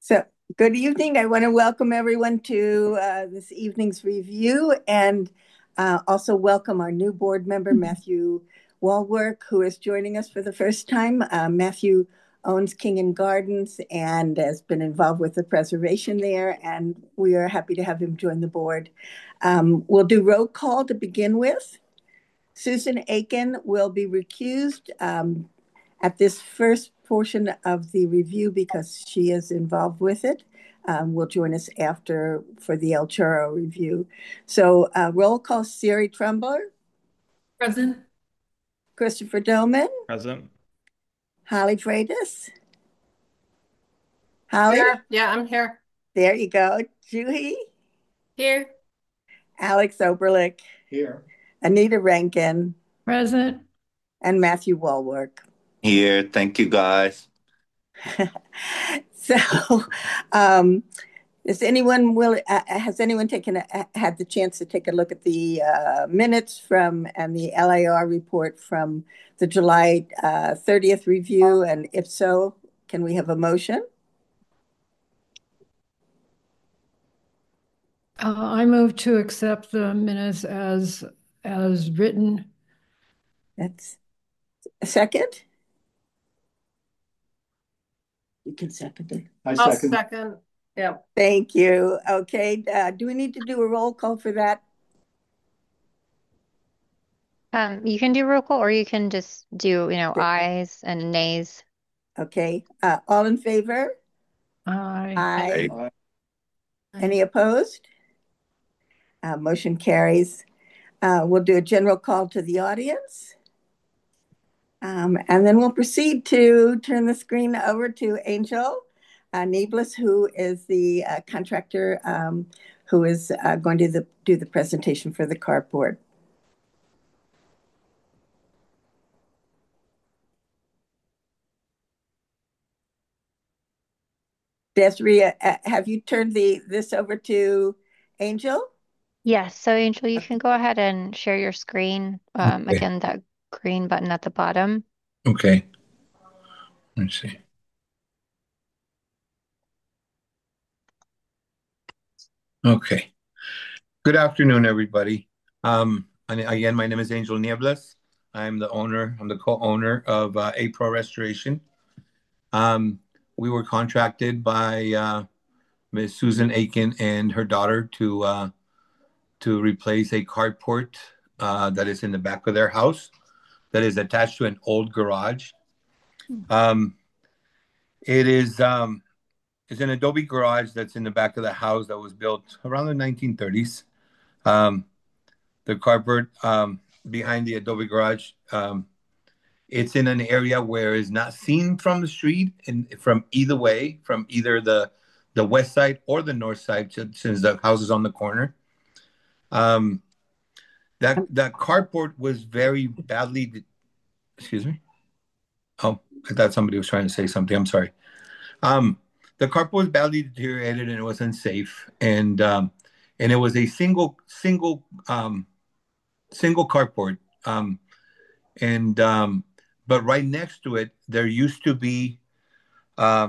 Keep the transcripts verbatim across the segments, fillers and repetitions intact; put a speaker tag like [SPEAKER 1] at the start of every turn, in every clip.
[SPEAKER 1] So, good evening. I want to welcome everyone to uh, this evening's review and uh, also welcome our new board member, Matthew Walwork, who is joining us for the first time. Uh, Matthew owns King and Gardens and has been involved with the preservation there, and we are happy to have him join the board. Um, we'll do roll call to begin with. Susan Aiken will be recused um, at this first portion of the review because she is involved with it. Um, will join us after for the El Churro review. So uh, roll call: Siri Trumbuller,
[SPEAKER 2] Present.
[SPEAKER 1] Christopher Doman,
[SPEAKER 3] Present.
[SPEAKER 1] Holly Freitas. Holly,
[SPEAKER 2] Here. Yeah, I'm here.
[SPEAKER 1] there you go. Juhi,
[SPEAKER 2] Here.
[SPEAKER 1] Alex Oberlich,
[SPEAKER 3] Here.
[SPEAKER 1] Anita Rankin,
[SPEAKER 4] Present.
[SPEAKER 1] and Matthew Walwork.
[SPEAKER 5] Here, thank you guys.
[SPEAKER 1] So, um, is anyone will uh, has anyone taken a, had the chance to take a look at the uh, minutes from and the L A R report from the July uh, thirtieth review? And if so, can we have a motion?
[SPEAKER 4] Uh, I move to accept the minutes as as written.
[SPEAKER 1] That's a second. You can second it.
[SPEAKER 3] I
[SPEAKER 2] I'll
[SPEAKER 3] second.
[SPEAKER 2] second. Yeah.
[SPEAKER 1] Thank you. Okay. Uh, do we need to do a roll call for that?
[SPEAKER 6] Um, you can do roll call or you can just do, you know, ayes and nays.
[SPEAKER 1] Okay. Uh, all in favor?
[SPEAKER 4] Aye.
[SPEAKER 1] Aye.
[SPEAKER 3] Aye.
[SPEAKER 1] Any opposed? Uh, motion carries. Uh, we'll do a general call to the audience. Um, and then we'll proceed to turn the screen over to Angel uh, Neblis, who is the uh, contractor um, who is uh, going to the, do the presentation for the carport. Desiree, uh, have you turned the this over to Angel?
[SPEAKER 6] Yes, so Angel, you can go ahead and share your screen. Um,
[SPEAKER 7] Okay.
[SPEAKER 6] again, that green button at the bottom.
[SPEAKER 7] Okay. Let's see. Okay. Good afternoon, everybody. Um, and again, my name is Angel Nieblas. I'm the owner, I'm the co-owner of uh, A Pro Restoration. Um, we were contracted by uh, Miz Susan Aiken and her daughter to uh, to replace a carport uh, that is in the back of their house that is attached to an old garage. Um, it is um, it's an adobe garage that's in the back of the house that was built around the nineteen thirties. Um, the carport um, behind the adobe garage, um, it's in an area where it's not seen from the street and from either way, from either the the west side or the north side, since the house is on the corner. Um, that that carport was very badly. Excuse me. Oh, I thought somebody was trying to say something. I'm sorry. Um, the carport was badly deteriorated and it was unsafe, and um, and it was a single single um, single carport. Um, and um, but right next to it, there used to be uh,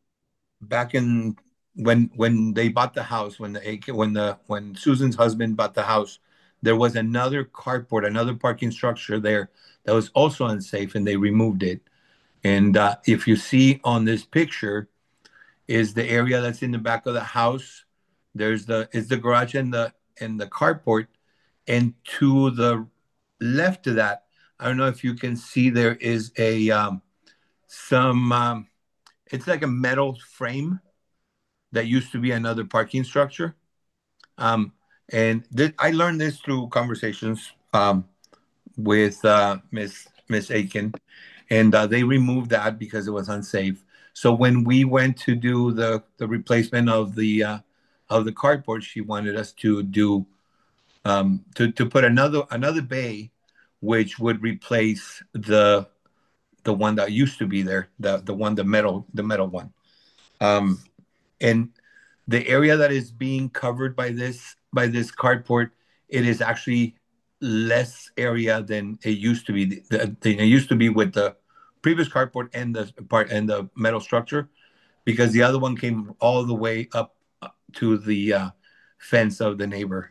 [SPEAKER 7] back in when when they bought the house, when the when the when Susan's husband bought the house, there was another carport, another parking structure there that was also unsafe, and they removed it. And uh, if you see on this picture, is the area that's in the back of the house. There's the is the garage and the and the carport, and to the left of that, I don't know if you can see, there is a um, some um, it's like a metal frame that used to be another parking structure. Um, and th- I learned this through conversations um, with uh, Miss Miss Aiken, and uh, they removed that because it was unsafe. So when we went to do the the replacement of the uh, of the carport, she wanted us to do um, to to put another another bay, which would replace the the one that used to be there, the the one the metal the metal one. Um, and the area that is being covered by this by this carport, it is actually less area than it used to be. The, the, it used to be with the previous carport and the part and the metal structure. because the other one came all the way up uh, to the uh, fence of the neighbor.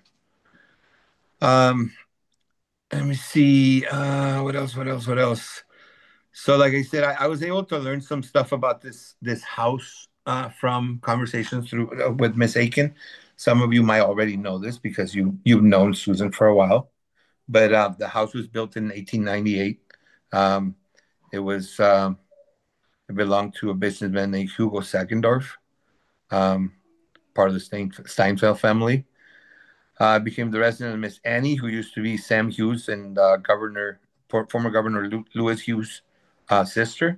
[SPEAKER 7] Um, let me see. Uh, what else? What else? What else? So, like I said, I, I was able to learn some stuff about this this house uh, from conversations through uh, with Miss Aiken. Some of you might already know this because you you've known Susan for a while. But uh, the house was built in eighteen ninety-eight. Um, it was um, it belonged to a businessman named Hugo Sackendorf, um, part of the Stein, Steinfeld family. Uh, became the resident of Miss Annie, who used to be Sam Hughes and uh, Governor, for, former Governor Lew, Lewis Hughes' uh, sister.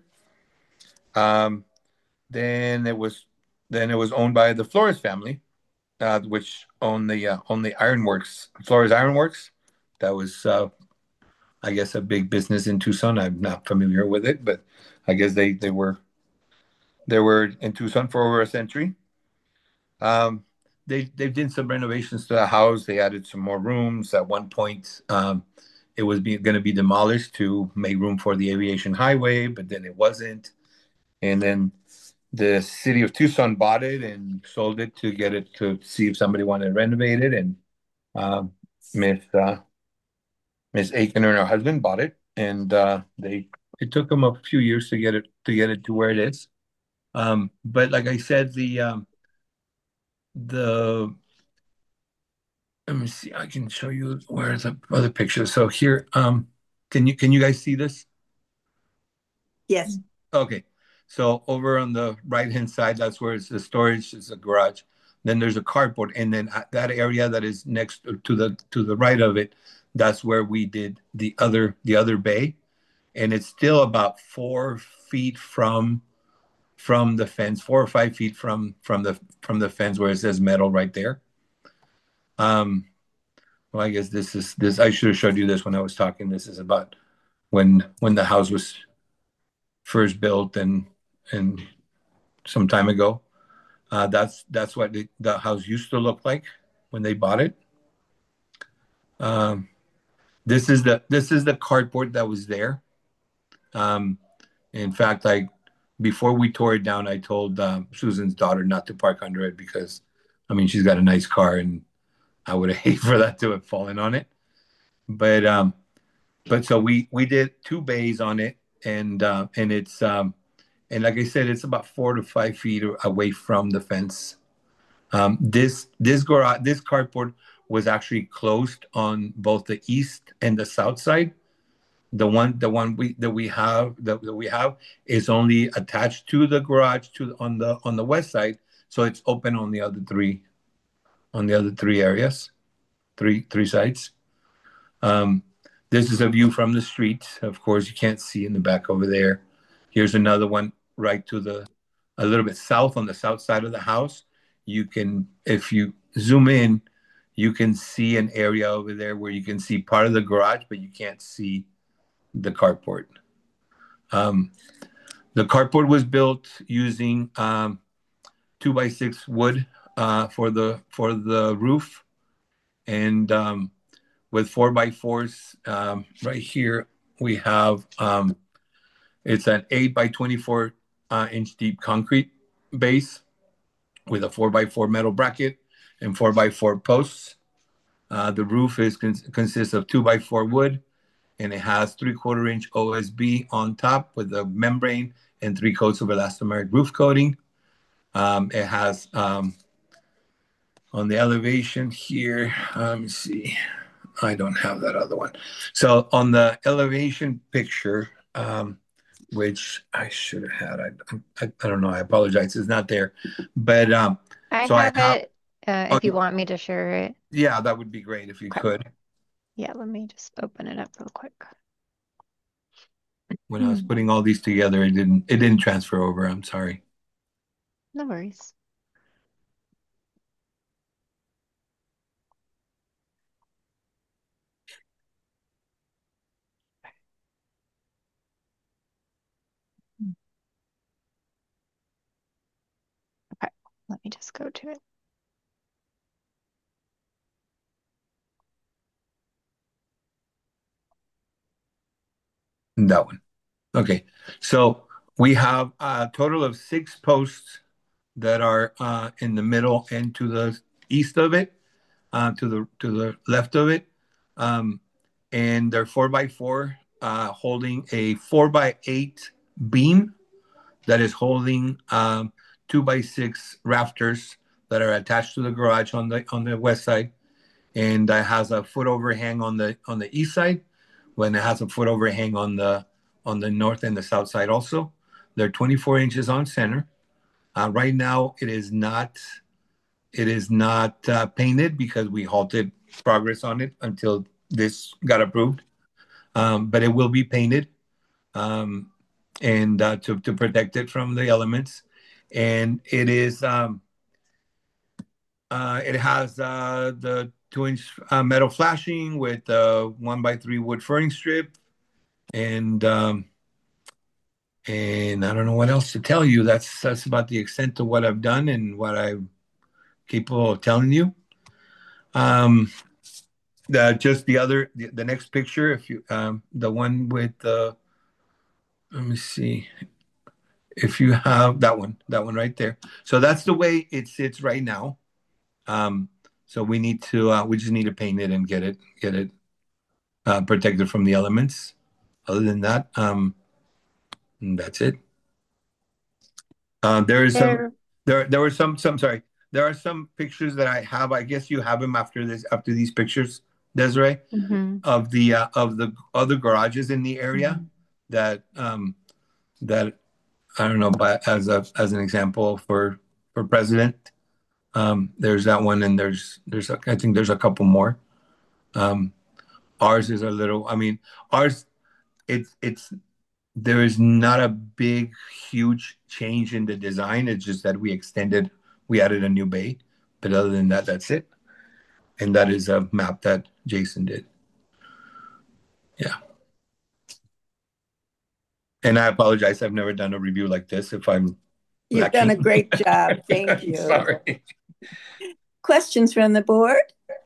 [SPEAKER 7] Um, then it was then it was owned by the Flores family, uh, which owned the uh, owned the ironworks, Flores Ironworks. That was, uh, I guess, a big business in Tucson. I'm not familiar with it, but I guess they they were they were in Tucson for over a century. Um, they they did some renovations to the house. They added some more rooms. At one point, um, it was going to be demolished to make room for the aviation highway, but then it wasn't. And then the city of Tucson bought it and sold it to get it to see if somebody wanted to renovate it. And um, Miss uh, Miss Aiken and her husband bought it, and uh, they it took them a few years to get it to get it to where it is. Um, but like I said, the um, the let me see. I can show you where the other picture. So here, um, can you can you guys see this?
[SPEAKER 1] Yes.
[SPEAKER 7] Okay. So over on the right hand side, that's where it's the storage, it's a garage. Then there's a carport, and then at that area that is next to the to the right of it, that's where we did the other the other bay, and it's still about four feet from from the fence, four or five feet from from the from the fence where it says metal right there. Um, well, I guess this is this. I should have showed you this when I was talking. This is about when when the house was first built and and some time ago. Uh, that's that's what the, the house used to look like when they bought it. Um, this is the this is the carport that was there. Um, in fact, I before we tore it down, I told um, Susan's daughter not to park under it because, I mean, she's got a nice car, and I would have hated for that to have fallen on it. But um, but so we we did two bays on it, and uh, and it's um, and like I said, it's about four to five feet away from the fence. Um, this this garage this carport was actually closed on both the east and the south side. The one the one we that we have that, that we have is only attached to the garage to on the on the west side, so it's open on the other three on the other three areas, three three sides. Um, this is a view from the street. Of course, you can't see in the back over there. Here's another one right to the a little bit south on the south side of the house. You can, if you zoom in, you can see an area over there where you can see part of the garage, but you can't see the carport. Um, the carport was built using um, two by six wood uh, for the for the roof, and um, with four by fours. Um, right here we have um, it's an eight by twenty-four uh, inch deep concrete base with a four by four metal bracket and four by four posts. Uh, the roof is con- consists of two by four wood, and it has three quarter inch O S B on top with a membrane and three coats of elastomeric roof coating. Um, it has um, on the elevation here, uh, let me see, I don't have that other one. So on the elevation picture, um, which I should have had, I, I, I don't know, I apologize, it's not there. But um,
[SPEAKER 6] I
[SPEAKER 7] so I
[SPEAKER 6] have
[SPEAKER 7] have,
[SPEAKER 6] it, uh,
[SPEAKER 7] oh,
[SPEAKER 6] if you want me to share it.
[SPEAKER 7] yeah, that would be great if you
[SPEAKER 6] Okay.
[SPEAKER 7] could.
[SPEAKER 6] Yeah, let me just open it up real quick.
[SPEAKER 7] When I was
[SPEAKER 6] Hmm.
[SPEAKER 7] putting all these together, it didn't it didn't transfer over. I'm sorry.
[SPEAKER 6] No worries. Okay, let me just go to it.
[SPEAKER 7] That one. Okay. So we have a total of six posts that are uh, in the middle and to the east of it, uh, to the to the left of it, um, and they're four by four, uh, holding a four by eight beam that is holding um, two by six rafters that are attached to the garage on the on the west side, and it has a foot overhang on the on the east side, when it has a foot overhang on the on the north and the south side also. They're twenty-four inches on center. Uh, right now, it is not it is not uh, painted because we halted progress on it until this got approved. Um, but it will be painted, um, and uh, to to protect it from the elements. And it is um, uh, it has uh, the two inch uh, metal flashing with uh, one by three wood furring strip, and um, and I don't know what else to tell you. That's that's about the extent of what I've done and what I'm capable of telling you. Um, the just the other the, the next picture, if you um, the one with the let me see if you have that one, that one right there. So that's the way it sits right now. Um, so we need to uh, we just need to paint it and get it get it uh, protected from the elements. Other than that, um, that's it. Uh, there is some
[SPEAKER 6] There,
[SPEAKER 7] there there were some some sorry there are some pictures that I have. I guess you have them after this after these pictures, Desiree,
[SPEAKER 6] mhm.
[SPEAKER 7] of the uh, of the other garages in the area that um, that I don't know, but as a as an example for for president, um, there's that one, and there's there's a, I think there's a couple more. Um, ours is a little. I mean, ours it's it's there is not a big huge change in the design. It's just that we extended, we added a new bay, but other than that, that's it. And that is a map that Jason did. Yeah. And I apologize. I've never done a review like this. If I'm
[SPEAKER 1] You've
[SPEAKER 7] lacking.
[SPEAKER 1] done a great job. Thank you.
[SPEAKER 7] Sorry.
[SPEAKER 1] Questions from the board?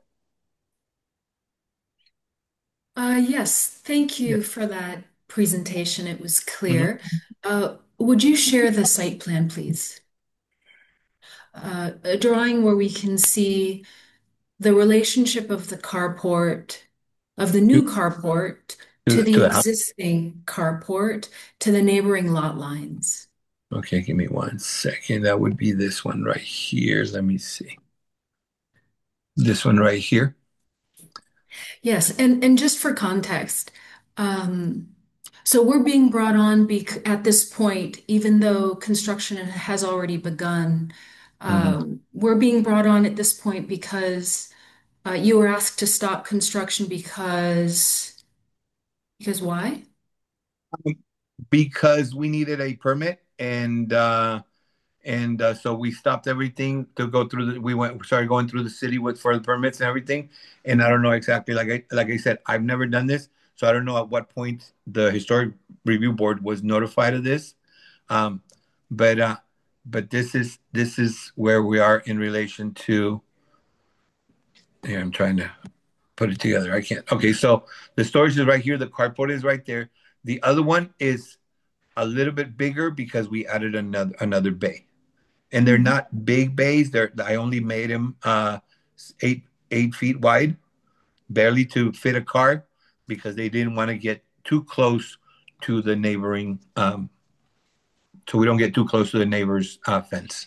[SPEAKER 2] Uh, yes, thank you for that presentation. It was clear. Uh, would you share the site plan, please? Uh, a drawing where we can see the relationship of the carport, of the new carport to
[SPEAKER 7] To,
[SPEAKER 2] the
[SPEAKER 7] to the house.
[SPEAKER 2] existing carport to the neighboring lot lines.
[SPEAKER 7] Okay, give me one second. That would be this one right here. Let me see. This one right here.
[SPEAKER 2] Yes, and, and just for context, um, so we're being brought on bec at this point, even though construction has already begun, um, we're being brought on at this point because uh, you were asked to stop construction because, because why?
[SPEAKER 7] Because we needed a permit, and uh and uh, so we stopped everything to go through the we went started going through the city with for the permits and everything. And I don't know exactly, like I like I said, I've never done this, so I don't know at what point the historic review board was notified of this. Um but uh but this is this is where we are in relation to here. I'm trying to put it together. I can't. Okay, so the storage is right here, the carport is right there. The other one is a little bit bigger because we added another another bay, and they're not big bays. They're I only made them uh, eight eight feet wide, barely to fit a car, because they didn't want to get too close to the neighboring, um, so we don't get too close to the neighbor's uh, fence.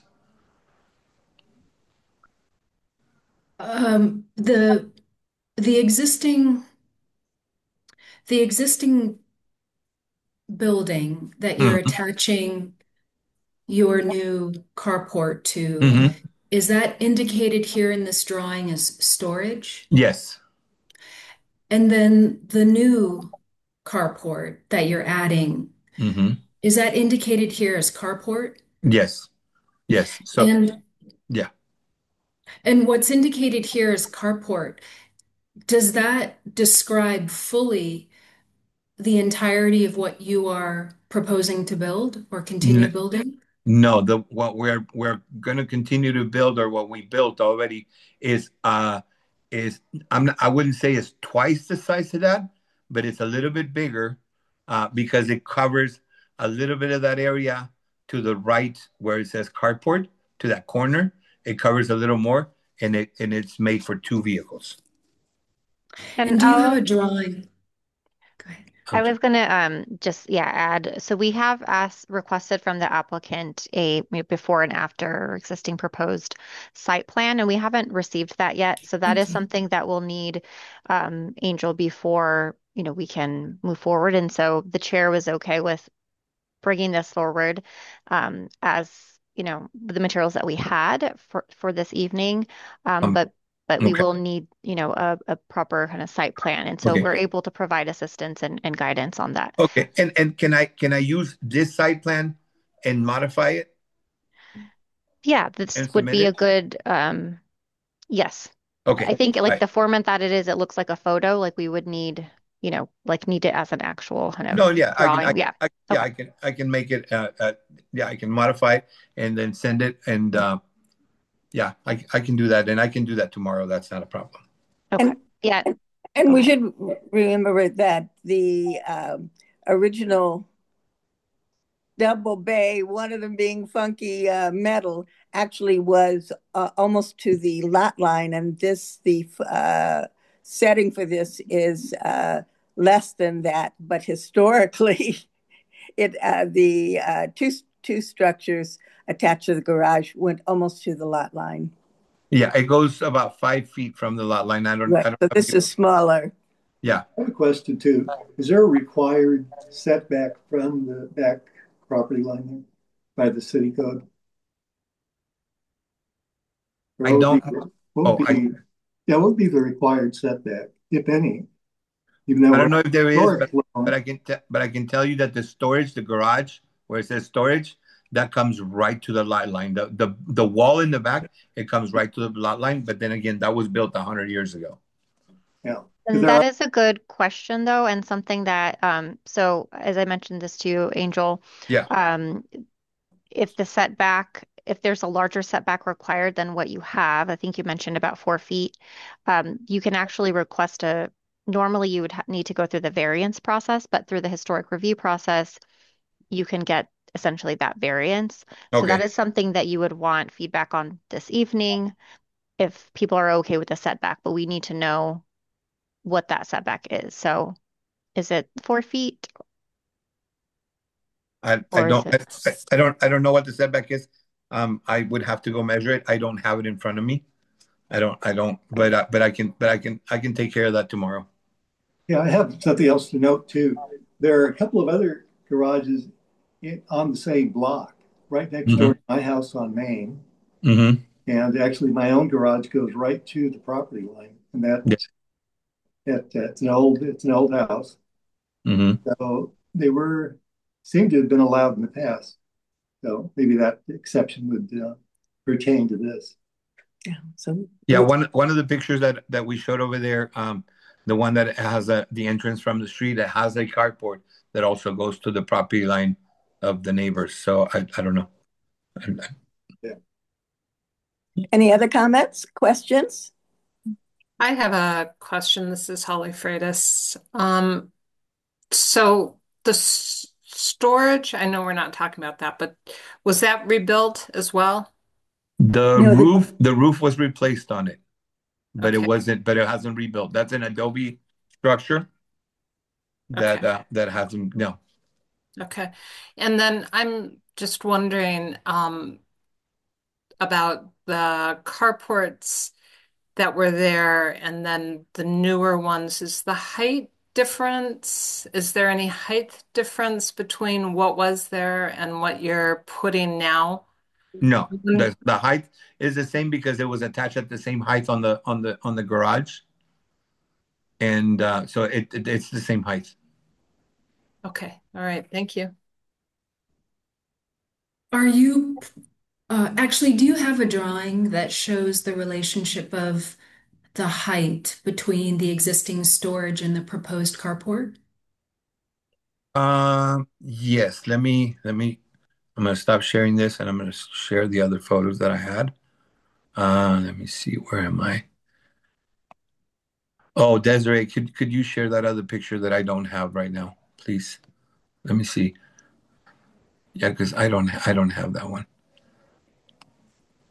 [SPEAKER 2] Um, the the existing the existing building that you're
[SPEAKER 7] Mhm.
[SPEAKER 2] attaching your new carport to,
[SPEAKER 7] Mhm.
[SPEAKER 2] is that indicated here in this drawing as storage?
[SPEAKER 7] Yes.
[SPEAKER 2] And then the new carport that you're adding,
[SPEAKER 7] Mhm.
[SPEAKER 2] is that indicated here as carport?
[SPEAKER 7] Yes. Yes. So
[SPEAKER 2] And
[SPEAKER 7] yeah.
[SPEAKER 2] and what's indicated here as carport, does that describe fully the entirety of what you are proposing to build or continue
[SPEAKER 7] N-
[SPEAKER 2] building?
[SPEAKER 7] No, the what we're we're going to continue to build, or what we built already, is uh is I'm not, I wouldn't say it's twice the size of that, but it's a little bit bigger, uh, because it covers a little bit of that area to the right where it says carport. to that corner, it covers a little more, and it and it's made for two vehicles.
[SPEAKER 6] And
[SPEAKER 2] And do you have
[SPEAKER 6] I'll
[SPEAKER 2] a drawing? Go ahead.
[SPEAKER 6] I was gonna um just yeah add so we have asked requested from the applicant a before and after existing proposed site plan, and we haven't received that yet. So that is
[SPEAKER 2] Okay.
[SPEAKER 6] something that we'll need, um, Angel, before you know we can move forward. And so the chair was okay with bringing this forward, um, as you know the materials that we had for for this evening, um,
[SPEAKER 7] Um,
[SPEAKER 6] but but we
[SPEAKER 7] okay,
[SPEAKER 6] will need you know a, a proper kind of site plan, and so
[SPEAKER 7] okay,
[SPEAKER 6] we're able to provide assistance and, and guidance on that.
[SPEAKER 7] okay. And and can I can I use this site plan and modify it
[SPEAKER 6] Yeah, this
[SPEAKER 7] and
[SPEAKER 6] would
[SPEAKER 7] submit
[SPEAKER 6] be a
[SPEAKER 7] it?
[SPEAKER 6] good, um, yes. I
[SPEAKER 7] Okay,
[SPEAKER 6] think
[SPEAKER 7] all
[SPEAKER 6] like
[SPEAKER 7] right.
[SPEAKER 6] the format that it is, it looks like a photo, like we would need, you know, like need it as an actual kind
[SPEAKER 7] No,
[SPEAKER 6] of
[SPEAKER 7] yeah, I can, I,
[SPEAKER 6] drawing. Yeah.
[SPEAKER 7] I, yeah,
[SPEAKER 6] Okay.
[SPEAKER 7] I can, I can make it. Uh, uh, yeah, I can modify it and then send it, and uh, yeah, I, I can do that, and I can do that tomorrow. That's not a problem.
[SPEAKER 6] Okay.
[SPEAKER 1] And
[SPEAKER 6] Yeah.
[SPEAKER 1] and, and
[SPEAKER 6] Go
[SPEAKER 1] we
[SPEAKER 6] ahead.
[SPEAKER 1] should remember that the um, original double bay, one of them being funky uh, metal, actually was uh, almost to the lot line, and this the uh, setting for this is uh, less than that. But historically, it uh, the uh, two two structures attached to the garage went almost to the lot line.
[SPEAKER 7] Yeah, it goes about five feet from the lot line. I don't,
[SPEAKER 1] Right.
[SPEAKER 7] I don't
[SPEAKER 1] So
[SPEAKER 7] have
[SPEAKER 1] this is smaller.
[SPEAKER 7] yeah.
[SPEAKER 3] I have a question too. Is there a required setback from the back property line by the city code? Or
[SPEAKER 7] I
[SPEAKER 3] what would
[SPEAKER 7] don't.
[SPEAKER 3] be, what
[SPEAKER 7] Oh,
[SPEAKER 3] would
[SPEAKER 7] I,
[SPEAKER 3] be, yeah, what would be the required setback, if any? Even though
[SPEAKER 7] I
[SPEAKER 3] we're
[SPEAKER 7] don't know if there is, but
[SPEAKER 3] historic
[SPEAKER 7] but
[SPEAKER 3] zone,
[SPEAKER 7] I can, te- but I can tell you that the storage, the garage, where it says storage, that comes right to the lot line. The the the wall in the back, it comes right to the lot line. But then again, that was built a hundred years ago.
[SPEAKER 3] yeah. 'Cause
[SPEAKER 6] And
[SPEAKER 3] there
[SPEAKER 6] that
[SPEAKER 3] are,
[SPEAKER 6] is a good question, though, and something that, um, so as I mentioned this to you, Angel,
[SPEAKER 7] Yeah.
[SPEAKER 6] um, if the setback, if there's a larger setback required than what you have, I think you mentioned about four feet, um, you can actually request a, normally you would ha need to go through the variance process, but through the historic review process, you can get essentially that variance. So that
[SPEAKER 7] Okay.
[SPEAKER 6] is something that you would want feedback on this evening if people are okay with the setback, but we need to know what that setback is. So is it four feet
[SPEAKER 7] I I
[SPEAKER 6] or is
[SPEAKER 7] don't
[SPEAKER 6] it?
[SPEAKER 7] I, I don't I don't know what the setback is. Um, I would have to go measure it. I don't have it in front of me. I don't I don't. But uh, but I can but I can I can take care of that tomorrow.
[SPEAKER 3] yeah, I have something else to note too. There are a couple of other garages in, on the same block, right next
[SPEAKER 7] Mm-hmm.
[SPEAKER 3] door to my house on Main.
[SPEAKER 7] Mm-hmm.
[SPEAKER 3] And actually, my own garage goes right to the property line, and that
[SPEAKER 7] Yeah.
[SPEAKER 3] that it's an old it's an old house.
[SPEAKER 7] Mm-hmm.
[SPEAKER 3] So they were seem to have been allowed in the past. So maybe that exception would uh, pertain to this.
[SPEAKER 1] Yeah. So
[SPEAKER 7] Yeah, one one of the pictures that that we showed over there, um, the one that has a, the entrance from the street, that has a carport that also goes to the property line of the neighbors. So I I don't know. I- I-
[SPEAKER 1] any other comments, questions?
[SPEAKER 8] I have a question. This is Holly Freitas. Um, so the s storage, I know we're not talking about that, but was that rebuilt as well?
[SPEAKER 7] The
[SPEAKER 1] No, the,
[SPEAKER 7] roof the roof was replaced on it, but it
[SPEAKER 8] Okay,
[SPEAKER 7] wasn't. But it hasn't rebuilt. That's an Adobe structure that
[SPEAKER 8] okay,
[SPEAKER 7] uh, that hasn't. No.
[SPEAKER 8] okay. And then I'm just wondering um, about the carports that were there and then the newer ones. Is the height difference? Is there any height difference between what was there and what you're putting now?
[SPEAKER 7] No,
[SPEAKER 8] Mhm.
[SPEAKER 7] the the height is the same because it was attached at the same height on the on the on the garage, and uh, so it, it it's the same height.
[SPEAKER 8] Okay, all right, thank you.
[SPEAKER 2] Are you, uh, actually, do you have a drawing that shows the relationship of the height between the existing storage and the proposed carport?
[SPEAKER 7] Um, yes. Let me let me. I'm gonna stop sharing this, and I'm gonna share the other photos that I had. Uh, let me see. Where am I? Oh, Desiree, could could you share that other picture that I don't have right now, please? Let me see. Yeah, because I don't I don't have that one.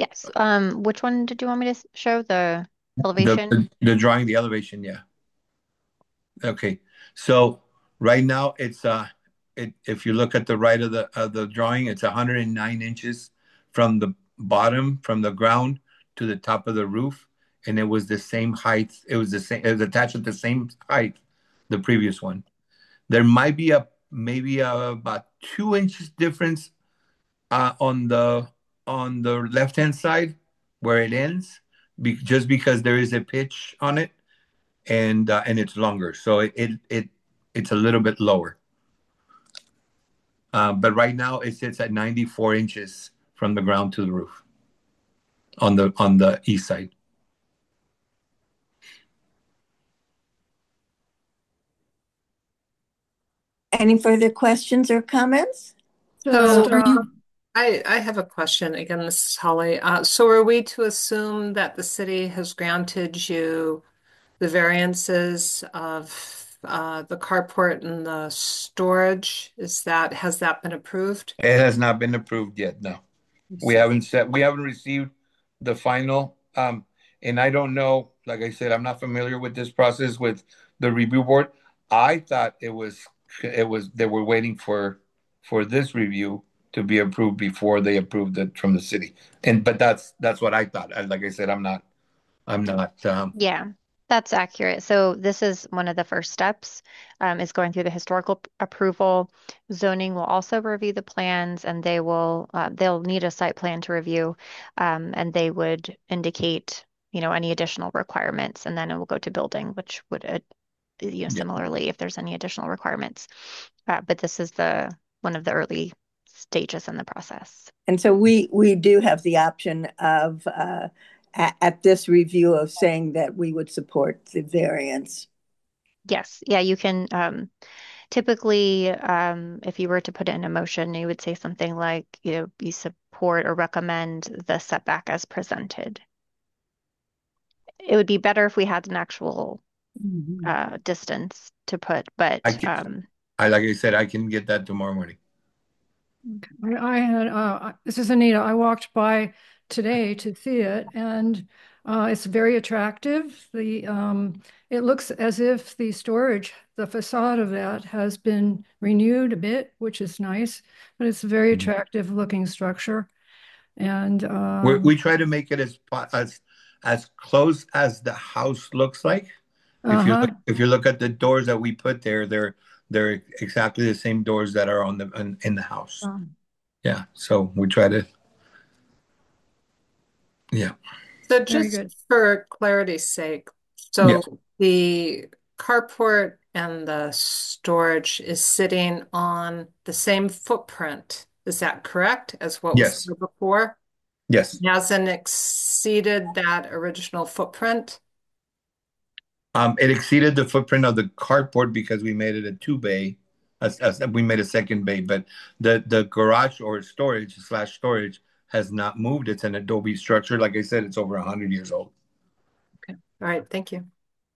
[SPEAKER 6] Yes. Um, which one did you want me to s- show? The
[SPEAKER 7] The,
[SPEAKER 6] elevation?
[SPEAKER 7] the the drawing, the elevation, yeah. Okay. So right now it's uh it if you look at the right of the of the drawing, it's one hundred nine inches from the bottom, from the ground to the top of the roof, and it was the same height. It was the same. It was attached at the same height, the previous one. There might be a maybe a, about two inches difference uh, on the on the left hand side where it ends, be, just because there is a pitch on it, and uh, and it's longer, so it, it it it's a little bit lower. Uh, but right now it sits at ninety-four inches from the ground to the roof on the on the east side.
[SPEAKER 1] Any further questions or comments?
[SPEAKER 8] So
[SPEAKER 4] Just,
[SPEAKER 8] are
[SPEAKER 4] uh,
[SPEAKER 8] you, I, I have a question. Again, this is Holly. Uh, so are we to assume that the city has granted you the variances of uh, the carport and the storage? Is that, has that been approved?
[SPEAKER 7] It has not been approved yet. No, we haven't set. We haven't received the final. Um, and I don't know. Like I said, I'm not familiar with this process with the review board. I thought it was it was they were waiting for for this review to be approved before they approved it from the city. And but that's that's what I thought. And like I said, I'm not. I'm not. Um,
[SPEAKER 6] Yeah, that's accurate. So this is one of the first steps, um, is going through the historical p- approval. Zoning will also review the plans, and they will uh, they'll need a site plan to review, um, and they would indicate, you know, any additional requirements, and then it will go to building, which would, uh, you know,
[SPEAKER 7] yeah.
[SPEAKER 6] similarly if there's any additional requirements. Uh, but this is the one of the early stages in the process.
[SPEAKER 1] And so we we do have the option of uh, at, at this review of saying that we would support the variance.
[SPEAKER 6] Yes, yeah, you can. Um, typically, um, if you were to put it in a motion, you would say something like, you know, you support or recommend the setback as presented. It would be better if we had an actual
[SPEAKER 4] mhm.
[SPEAKER 6] uh, distance to put,
[SPEAKER 7] I
[SPEAKER 6] but
[SPEAKER 7] can,
[SPEAKER 6] um,
[SPEAKER 7] I like I said, I can get that tomorrow morning.
[SPEAKER 4] I, I had, uh, this is Anita. I walked by today to see it, and uh, it's very attractive. The um, it looks as if the storage, the facade of that has been renewed a bit, which is nice, but it's a very
[SPEAKER 7] Mhm.
[SPEAKER 4] attractive looking structure. And
[SPEAKER 7] We
[SPEAKER 4] um,
[SPEAKER 7] we try to make it as po- as as close as the house looks like. If you look,
[SPEAKER 4] uh-huh.
[SPEAKER 7] if you look at the doors that we put there, they're they're exactly the same doors that are on the in, in the house.
[SPEAKER 4] Um,
[SPEAKER 7] Yeah, so we try to. Yeah,
[SPEAKER 8] So
[SPEAKER 4] very
[SPEAKER 8] just
[SPEAKER 4] good.
[SPEAKER 8] for clarity's sake,
[SPEAKER 7] yeah,
[SPEAKER 8] so the carport and the storage is sitting on the same footprint. Is that correct, as what was
[SPEAKER 7] yes,
[SPEAKER 8] there before?
[SPEAKER 7] yes.
[SPEAKER 8] Hasn't exceeded that original footprint?
[SPEAKER 7] Um, it exceeded the footprint of the carport because we made it a two bay. As, as we made a second bay, but the the garage or storage slash storage has not moved. It's an adobe structure. Like I said, it's over a hundred years old.
[SPEAKER 8] Okay. All right, thank you.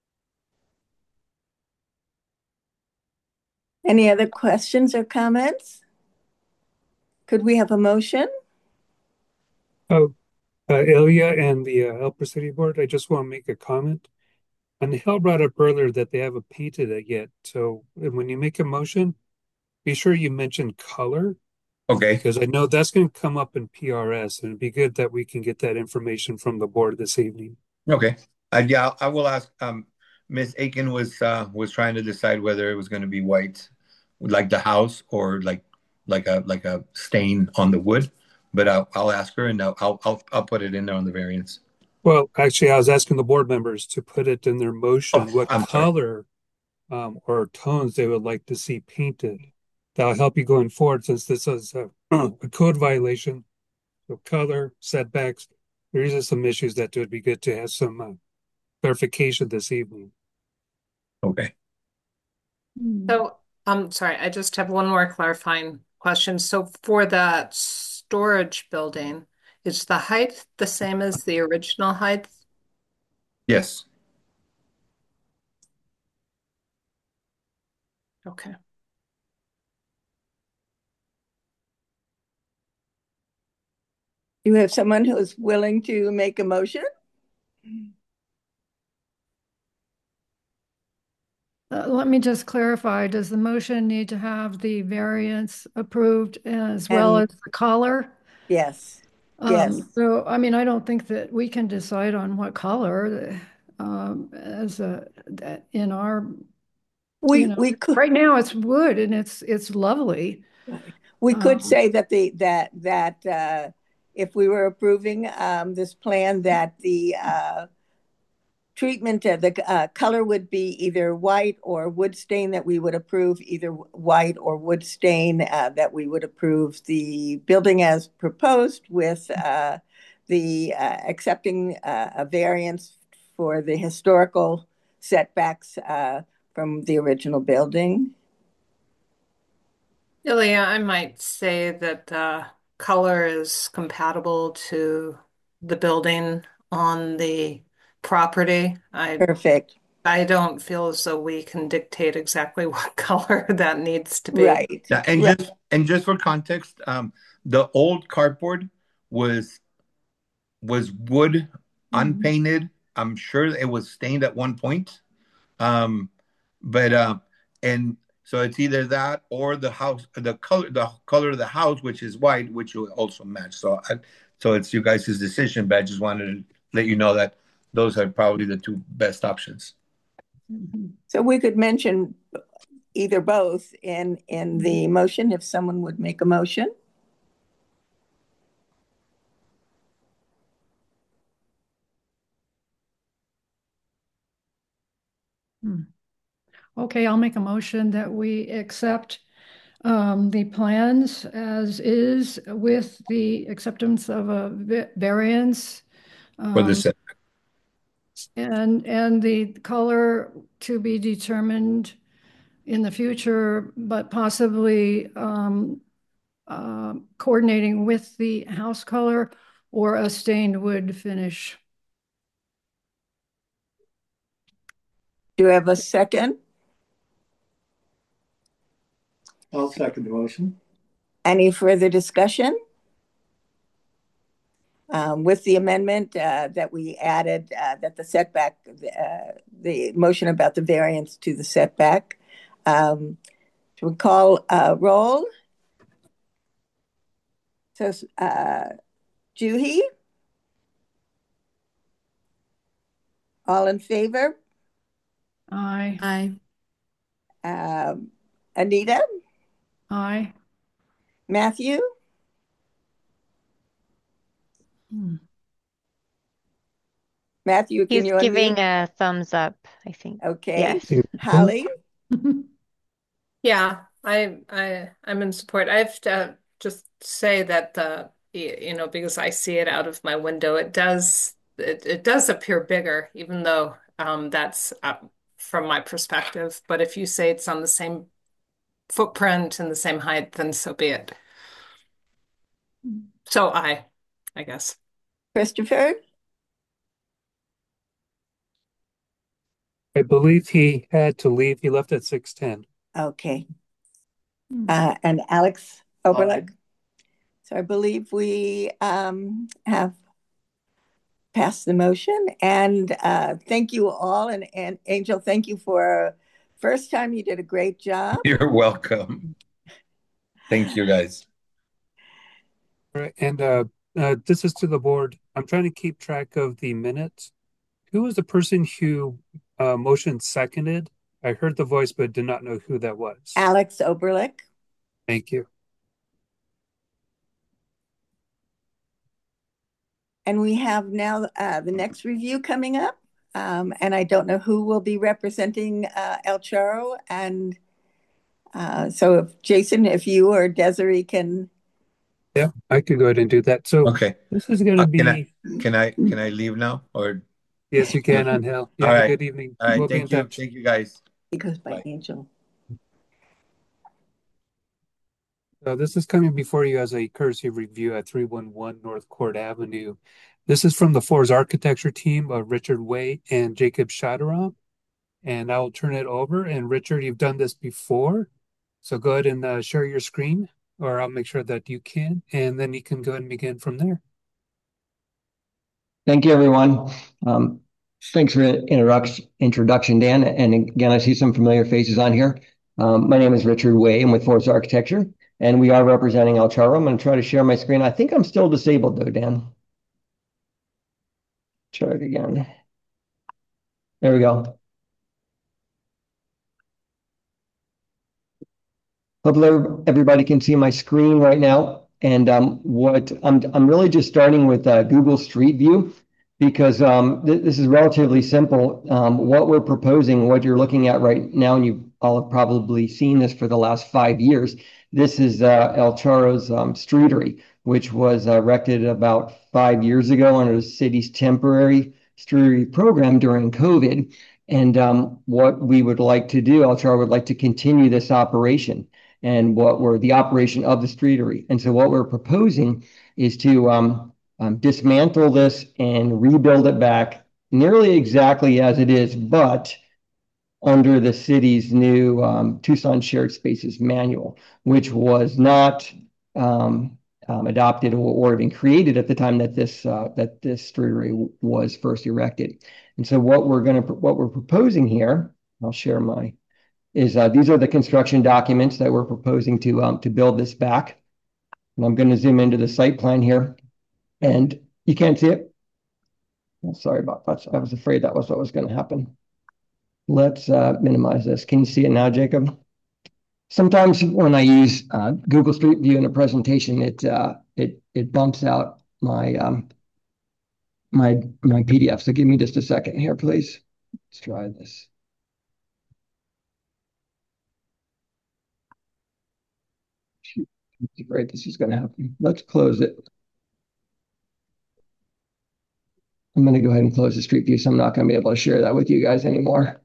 [SPEAKER 1] Any other questions or comments? Could we have a motion?
[SPEAKER 9] Oh, uh, Ilya and the uh, Helper City Board, I just want to make a comment. And Hal brought up earlier that they haven't painted it yet. So uh, when you make a motion, be sure you mention color
[SPEAKER 7] Okay.
[SPEAKER 9] because I know that's going to come up in P R S, and it'd be good that we can get that information from the board this evening.
[SPEAKER 7] Okay. Uh, yeah, I will ask. Um, Miss Aiken was uh, was trying to decide whether it was going to be white, like the house, or like like a like a stain on the wood. But I'll I'll ask her, and I'll I'll I'll, I'll put it in there on the variance.
[SPEAKER 9] Well, actually, I was asking the board members to put it in their motion
[SPEAKER 7] Oh,
[SPEAKER 9] what
[SPEAKER 7] I'm sorry.
[SPEAKER 9] color um, or tones they would like to see painted. That'll help you going forward since this is a, a code violation. So color, setbacks, there is some issues that would be good to have some uh, clarification this evening.
[SPEAKER 7] Okay.
[SPEAKER 4] Hmm.
[SPEAKER 8] So, I'm sorry, I just have one more clarifying question. So for that storage building, is the height the same as the original height?
[SPEAKER 7] Yes.
[SPEAKER 8] Okay.
[SPEAKER 1] Do you have someone who is willing to make a motion?
[SPEAKER 4] Uh, let me just clarify, does the motion need to have the variance approved as well
[SPEAKER 1] And
[SPEAKER 4] as the color?
[SPEAKER 1] yes, yes.
[SPEAKER 4] Um, so, I mean, I don't think that we can decide on what color, um, as a, that in our,
[SPEAKER 1] We
[SPEAKER 4] you know,
[SPEAKER 1] we could
[SPEAKER 4] right now it's wood and it's, it's lovely.
[SPEAKER 1] right. We could
[SPEAKER 4] Um,
[SPEAKER 1] say that the that that uh, if we were approving um, this plan, that the uh, treatment of the uh, color would be either white or wood stain, that we would approve either white or wood stain, uh, that we would approve the building as proposed with uh, the uh, accepting uh, a variance for the historical setbacks uh, from the original building.
[SPEAKER 8] Ilya, I might say that the color is compatible to the building on the property. I
[SPEAKER 1] Perfect.
[SPEAKER 8] I don't feel as though we can dictate exactly what color that needs to be.
[SPEAKER 1] Right.
[SPEAKER 7] Yeah, and
[SPEAKER 1] Right.
[SPEAKER 7] just and just for context, um, the old cardboard was was wood, unpainted. I'm sure it was stained at one point. Um, but uh, and so it's either that or the house, the color, the color of the house, which is white, which will also match. So, I, so it's you guys' decision. But I just wanted to let you know that those are probably the two best options.
[SPEAKER 1] So we could mention either both in in the motion if someone would make a motion.
[SPEAKER 4] Hmm. Okay, I'll make a motion that we accept um, the plans as is with the acceptance of a va- variance.
[SPEAKER 7] For the
[SPEAKER 4] um,
[SPEAKER 7] set.
[SPEAKER 4] and and the color to be determined in the future, but possibly um, uh, coordinating with the house color or a stained wood finish.
[SPEAKER 1] Do you have a second?
[SPEAKER 3] I'll second the motion.
[SPEAKER 1] Any further discussion? Um, with the amendment uh, that we added, uh, that the setback, uh, the motion about the variance to the setback. Um, to call uh, roll. So, uh, Juhi? All in favor?
[SPEAKER 4] Aye.
[SPEAKER 2] Aye.
[SPEAKER 1] Um, Anita?
[SPEAKER 4] Aye.
[SPEAKER 1] Matthew?
[SPEAKER 4] Hmm.
[SPEAKER 1] Matthew, can
[SPEAKER 6] He's
[SPEAKER 1] you
[SPEAKER 6] giving
[SPEAKER 1] unmute?
[SPEAKER 6] a thumbs up, I think.
[SPEAKER 1] Okay.
[SPEAKER 6] Yes.
[SPEAKER 1] Holly?
[SPEAKER 8] Yeah, I I I'm in support. I have to just say that the y- you know, because I see it out of my window, it does it, it does appear bigger, even though um that's uh, from my perspective. But if you say it's on the same footprint and the same height, then so be it. So I, I guess.
[SPEAKER 1] Christopher?
[SPEAKER 9] I believe he had to leave. He left at six ten.
[SPEAKER 1] Okay.
[SPEAKER 4] Hmm.
[SPEAKER 1] Uh, and Alex Oberlich?
[SPEAKER 3] Aye.
[SPEAKER 1] So I believe we um, have passed the motion. And uh, thank you all. And, and Angel, thank you for first time. You did a great job.
[SPEAKER 7] You're welcome. Thank you, guys.
[SPEAKER 9] All right, and uh, uh, this is to the board. I'm trying to keep track of the minutes. Who was the person who uh, motion seconded? I heard the voice, but did not know who that was.
[SPEAKER 1] Alex Oberlich.
[SPEAKER 9] Thank you.
[SPEAKER 1] And we have now uh, the next review coming up. Um, and I don't know who will be representing uh, El Charo. And uh, so if Jason, if you or Desiree can.
[SPEAKER 9] Yeah, I could go ahead and do that. So
[SPEAKER 7] Okay.
[SPEAKER 9] this is going to
[SPEAKER 7] Uh, can I
[SPEAKER 9] be,
[SPEAKER 7] can I can I leave now or?
[SPEAKER 9] yes, you can, Angel. You
[SPEAKER 7] All
[SPEAKER 9] have a
[SPEAKER 7] right.
[SPEAKER 9] good evening.
[SPEAKER 7] All right.
[SPEAKER 9] We'll be in
[SPEAKER 7] Thank you.
[SPEAKER 9] touch.
[SPEAKER 7] Thank you, guys.
[SPEAKER 1] It goes by
[SPEAKER 7] Bye.
[SPEAKER 1] Angel.
[SPEAKER 9] So this is coming before you as a courtesy review at three one one North Court Avenue. This is from the Fours Architecture team of Richard Way and Jacob Shadaram. And I will turn it over. And Richard, you've done this before. So go ahead and uh, share your screen, or I'll make sure that you can. And then you can go ahead and begin from there.
[SPEAKER 10] Thank you, everyone. Um, thanks for the introduction, introduction, Dan. And again, I see some familiar faces on here. Um, my name is Richard Way. I'm with Forest Architecture, and we are representing El Charro. I'm going to try to share my screen. I think I'm still disabled, though, Dan. Try it again. There we go. Hopefully, everybody can see my screen right now. And um, what I'm, I'm really just starting with uh, Google Street View, because um, th this is relatively simple. Um, what we're proposing, what you're looking at right now, and you've all have probably seen this for the last five years. This is uh, El Charro's um, streetery, which was uh, erected about five years ago under the city's temporary streetery program during COVID. And um, what we would like to do, El Charro would like to continue this operation and what we're the operation of the streetery. And so what we're proposing is to um, um, dismantle this and rebuild it back nearly exactly as it is, but under the city's new um, Tucson Shared Spaces Manual, which was not um, um, adopted or, or even created at the time that this uh, that this streetery was first erected. And so what we're going to what we're proposing here, I'll share my is uh, these are the construction documents that we're proposing to um, to build this back. And I'm going to zoom into the site plan here, and you can't see it. Oh, sorry about that. I was afraid that was what was going to happen. Let's uh, minimize this. Can you see it now, Jacob? Sometimes when I use uh, Google Street View in a presentation, it uh, it it bumps out my um, my my P D F. So give me just a second here, please. Let's try this. I'm afraid this is going to happen. Let's close it. I'm going to go ahead and close the Street View, so I'm not going to be able to share that with you guys anymore.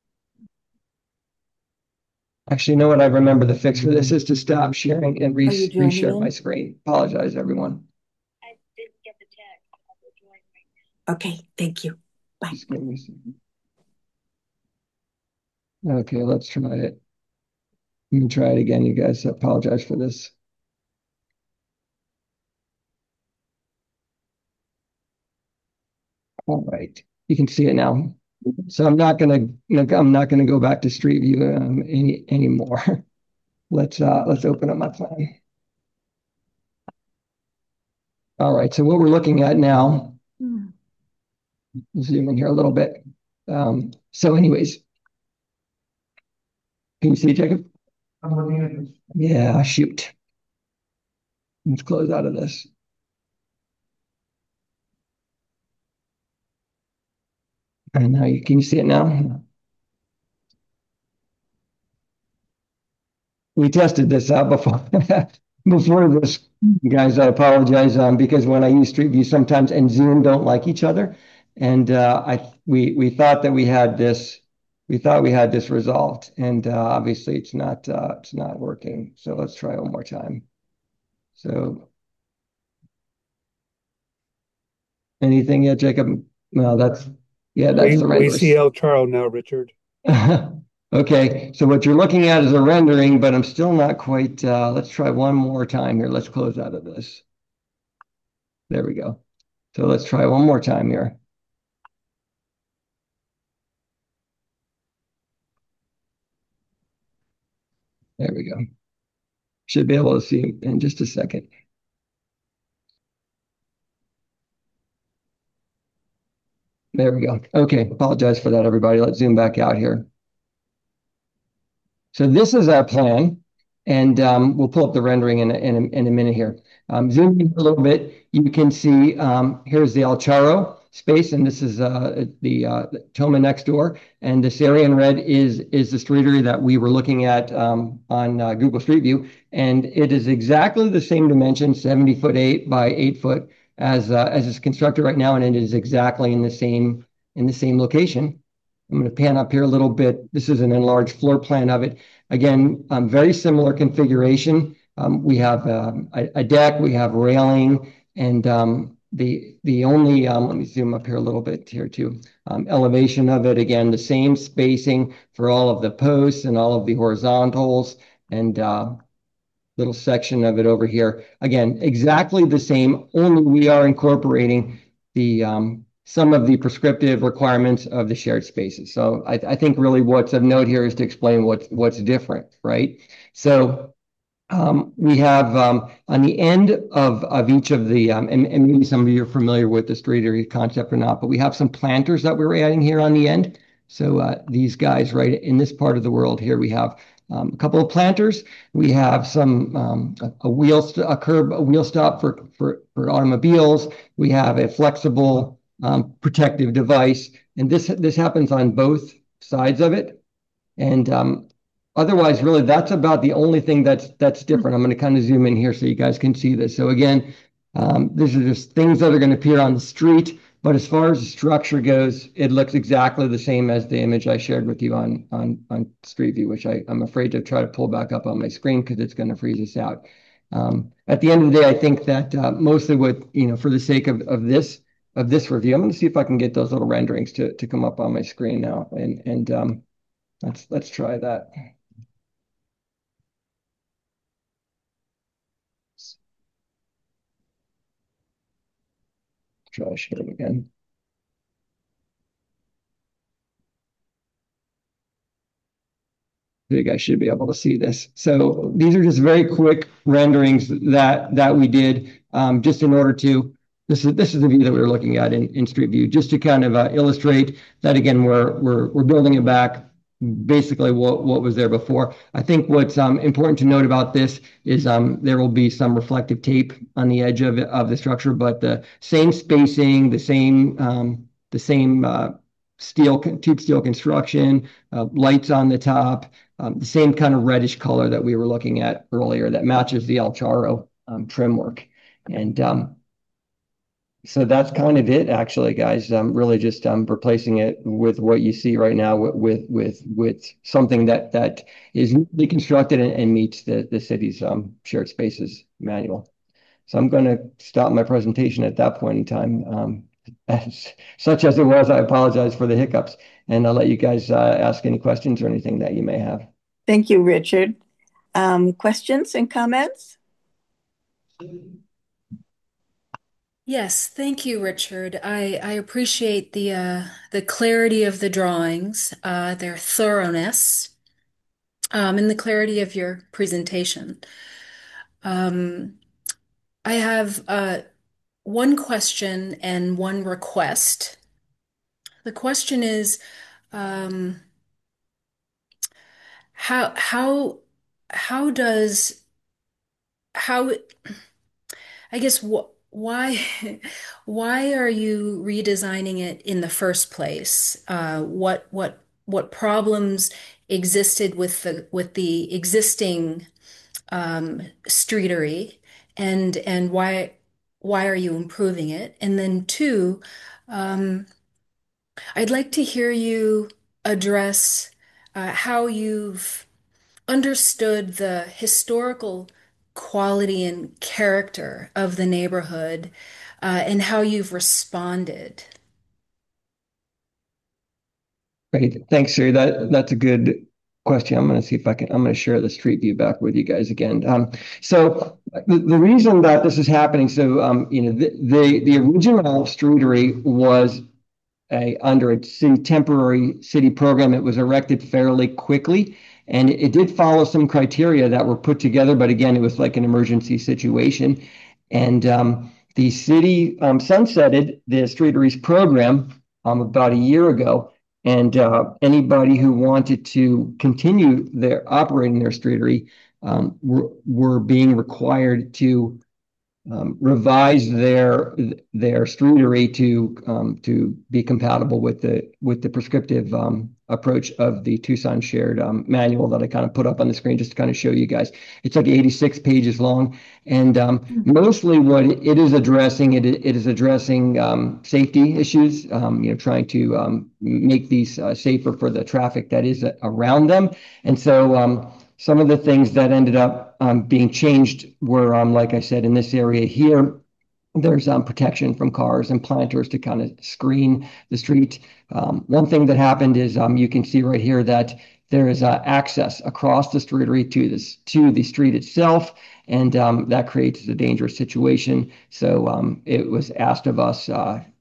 [SPEAKER 10] Actually, you know what? I remember the fix for this is to stop sharing and re reshare my screen. Apologize, everyone.
[SPEAKER 1] I didn't get the text. Okay, thank you. Bye.
[SPEAKER 10] Okay, let's try it. Let me try it again, you guys. I apologize for this. All right, you can see it now. So I'm not gonna, I'm not gonna go back to Street View um, any anymore. let's uh, let's open up my plan. All right, so what we're looking at now. Mm. Zoom in here a little bit. Um, so, anyways, can you see, Jacob? I'm looking at this. Yeah, shoot. Let's close out of this. And now you can you see it now? We tested this out before before this, guys. I apologize um, because when I use Street View sometimes and Zoom don't like each other, and uh, I we we thought that we had this we thought we had this resolved, and uh, obviously it's not uh, it's not working. So let's try one more time. So anything yet, Jacob? No, that's yeah, that's
[SPEAKER 9] we,
[SPEAKER 10] the
[SPEAKER 9] we see El Charro now, Richard.
[SPEAKER 10] Okay, so what you're looking at is a rendering, but I'm still not quite, uh, let's try one more time here. Let's close out of this. There we go. So let's try one more time here. There we go. Should be able to see in just a second. There we go. Okay, apologize for that, everybody. Let's zoom back out here. So this is our plan, and um, we'll pull up the rendering in a, in a, in a minute here. Um, zoom in a little bit, you can see um, here's the El Charro space, and this is uh, the, uh, the Toma next door, and this area in red is is the streetery that we were looking at um, on uh, Google Street View, and it is exactly the same dimension, seventy foot eight by eight foot, as uh, as it's constructed right now, and it is exactly in the same in the same location. I'm going to pan up here a little bit. This is an enlarged floor plan of it. Again, um, very similar configuration. Um, we have um, a, a deck, we have railing, and um, the the only, um, let me zoom up here a little bit here too, um, elevation of it, again, the same spacing for all of the posts and all of the horizontals, and uh, little section of it over here. Again, exactly the same, only we are incorporating the um, some of the prescriptive requirements of the shared spaces. So I, I think really what's of note here is to explain what's what's different, right? So um, we have um, on the end of of each of the um, and, and maybe some of you are familiar with the streetery concept or not, but we have some planters that we're adding here on the end. So uh, these guys right in this part of the world here, we have um, a couple of planters. We have some um, a, a wheel st- a curb a wheel stop for for for automobiles. We have a flexible um, protective device, and this this happens on both sides of it. And um, otherwise, really, that's about the only thing that's that's different. I'm going to kind of zoom in here so you guys can see this. So again, um, these are just things that are going to appear on the street. But as far as the structure goes, it looks exactly the same as the image I shared with you on on on Street View, which I, I'm afraid to try to pull back up on my screen because it's going to freeze us out. Um, at the end of the day, I think that uh, mostly what, you know, for the sake of, of this of this review, I'm going to see if I can get those little renderings to, to come up on my screen now. And and um, let's let's try that. Try sharing again. You guys should be able to see this. So these are just very quick renderings that that we did um, just in order to, this is this is the view that we were looking at in, in Street View, just to kind of uh, illustrate that again, we're we're we're building it back basically what what was there before. I think what's um, important to note about this is um, there will be some reflective tape on the edge of of the structure, but the same spacing, the same um, the same uh, steel tube steel construction, uh, lights on the top. Um, the same kind of reddish color that we were looking at earlier that matches the El Charro um, trim work. And um, so that's kind of it, actually, guys. I'm really just um, replacing it with what you see right now with with with, with something that that is neatly constructed and, and meets the, the city's um, shared spaces manual. So I'm going to stop my presentation at that point in time. Um, as, such as it was, I apologize for the hiccups. And I'll let you guys uh, ask any questions or anything that you may have.
[SPEAKER 1] Thank you, Richard. Um, questions and comments?
[SPEAKER 2] Yes, thank you, Richard. I, I appreciate the uh, the clarity of the drawings, uh, their thoroughness, um, and the clarity of your presentation. Um, I have uh, one question and one request. The question is, um, how how how does how I guess wh why why are you redesigning it in the first place? Uh, what what what problems existed with the with the existing um, streetery, and and why why are you improving it? And then two, um, I'd like to hear you address uh, how you've understood the historical quality and character of the neighborhood, uh, and how you've responded.
[SPEAKER 10] Great. Thanks, Sherry. That that's a good question. I'm going to see if I can, I'm going to share the street view back with you guys again. Um, so the, the reason that this is happening, so, um, you know, the, the, the original streetery was a, under a city, temporary city program. It was erected fairly quickly, and it, it did follow some criteria that were put together, but again, it was like an emergency situation. And um, the city um, sunsetted the streeteries program um, about a year ago. And uh, anybody who wanted to continue their operating their streetery um, were, were being required to um, revise their their streetery to um, to be compatible with the with the prescriptive um, approach of the Tucson shared um, manual that I kind of put up on the screen just to kind of show you guys. It's like eighty-six pages long, and um, mm-hmm. mostly what it is addressing it it is addressing um, safety issues. Um, you know, trying to um, make these uh, safer for the traffic that is around them, and so. Um, Some of the things that ended up um, being changed were, um, like I said, in this area here, there's um, protection from cars and planters to kind of screen the street. Um, one thing that happened is um, you can see right here that there is uh, access across the streetery to this to the street itself, and um, that creates a dangerous situation. So um, it was asked of us uh,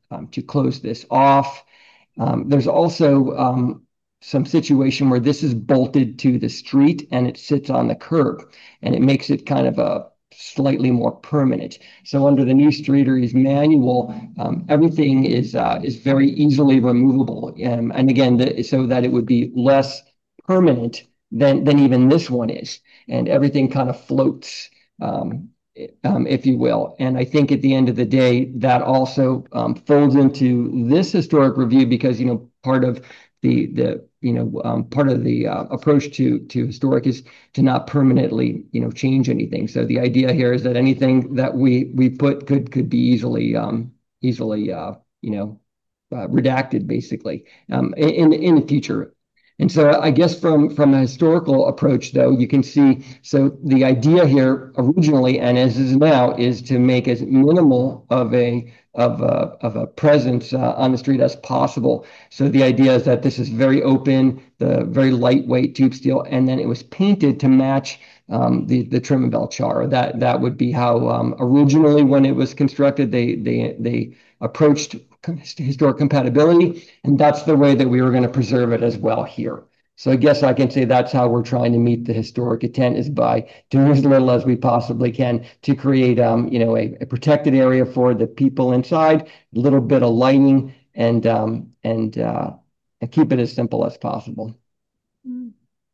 [SPEAKER 10] um, to close this off. Um, there's also um, some situation where this is bolted to the street and it sits on the curb, and it makes it kind of a slightly more permanent. So under the new Streetery's manual, um, everything is uh, is very easily removable, um, and again, the, so that it would be less permanent than than even this one is, and everything kind of floats. Um, Um, if you will. And I think at the end of the day, that also um, folds into this historic review because, you know, part of the, the you know, um, part of the uh, approach to, to historic is to not permanently, you know, change anything. So the idea here is that anything that we, we put could, could be easily, um, easily, uh, you know, uh, redacted basically um, in, in the future. And so I guess from, from a historical approach, though, you can see, so the idea here originally, and as is now, is to make as minimal of a of a, of a presence uh, on the street as possible. So the idea is that this is very open, the very lightweight tube steel, and then it was painted to match um, the, the trim of El Charro. That, that would be how um, originally when it was constructed, they, they, they approached historic compatibility, and that's the way that we were going to preserve it as well here. So I guess I can say that's how we're trying to meet the historic intent, is by doing as little as we possibly can to create, um, you know, a, a protected area for the people inside, a little bit of lighting, and um, and uh, and keep it as simple as possible.
[SPEAKER 4] Mm.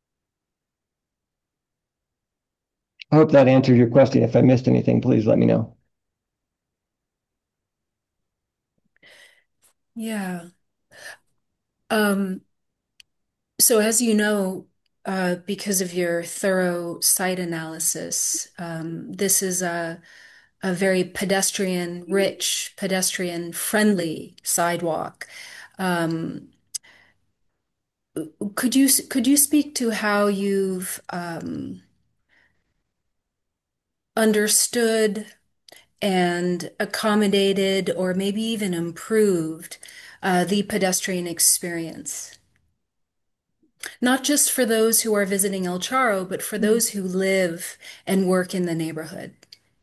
[SPEAKER 10] I hope that answered your question. If I missed anything, please let me know.
[SPEAKER 2] Yeah. Um, so as you know, uh, because of your thorough site analysis, um, this is a, a very pedestrian rich, pedestrian friendly sidewalk. Um, could you could you speak to how you've um, understood and accommodated or maybe even improved uh, the pedestrian experience? Not just for those who are visiting El Charro, but for those who live and work in the neighborhood.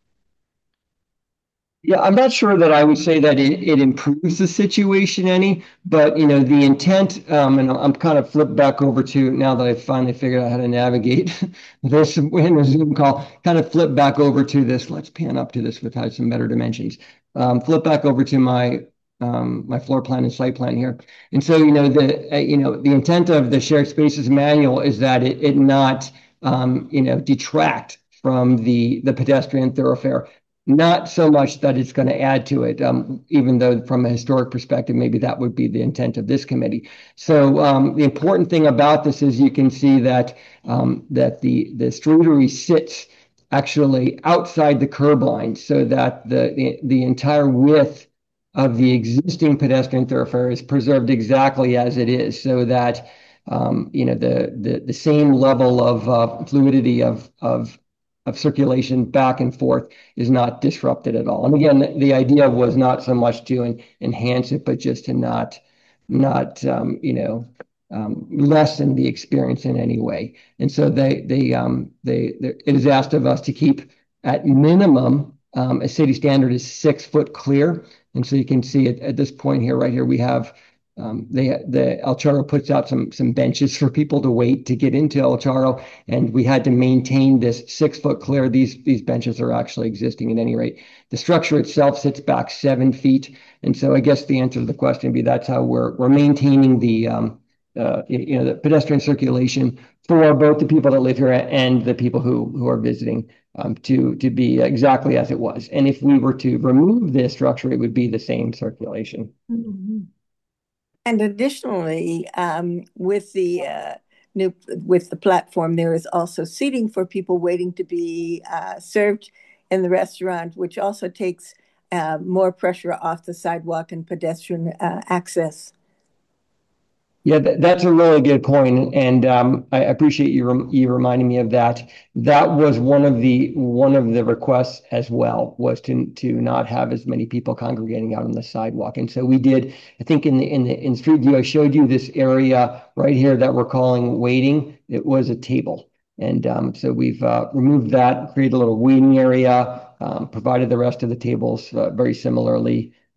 [SPEAKER 10] Yeah, I'm not sure that I would say that it, it improves the situation any, but you know, the intent, um, and I'm kind of flipped back over to, now that I've finally figured out how to navigate this in a Zoom call, kind of flip back over to this. Let's pan up to this with some better dimensions. Um, flip back over to my um, my floor plan and site plan here. And so, you know, the uh, you know, the intent of the shared spaces manual is that it, it not um, you know, detract from the the pedestrian thoroughfare. Not so much that it's going to add to it, um, even though from a historic perspective, maybe that would be the intent of this committee. So um, the important thing about this is you can see that um, that the, the Streetery sits actually outside the curb line, so that the, the, the entire width of the existing pedestrian thoroughfare is preserved exactly as it is, so that um, you know, the, the, the same level of uh, fluidity of, of of circulation back and forth is not disrupted at all. And again, the, the idea was not so much to en enhance it, but just to not, not um, you know, um, lessen the experience in any way. And so they, they, um, they, it is asked of us to keep at minimum um, a city standard is six foot clear. And so you can see it at this point here, right here, we have Um, they, the El Charro puts out some some benches for people to wait to get into El Charro, and we had to maintain this six foot clear. These these benches are actually existing at any rate. The structure itself sits back seven feet, and so I guess the answer to the question would be that's how we're we're maintaining the um, uh, you know, the pedestrian circulation for both the people that live here and the people who who are visiting, um, to to be exactly as it was. And if we were to remove this structure, it would be the same circulation.
[SPEAKER 4] Mm-hmm.
[SPEAKER 1] And additionally, um, with the uh, new with the platform, there is also seating for people waiting to be uh, served in the restaurant, which also takes uh, more pressure off the sidewalk and pedestrian uh, access.
[SPEAKER 10] Yeah, th that's a really good point, and um, I appreciate you rem you reminding me of that. That was one of the one of the requests as well, was to to not have as many people congregating out on the sidewalk. And so we did. I think in the in the in Street View, I showed you this area right here that we're calling waiting. It was a table, and um, so we've uh, removed that, created a little waiting area, um, provided the rest of the tables uh, very similarly.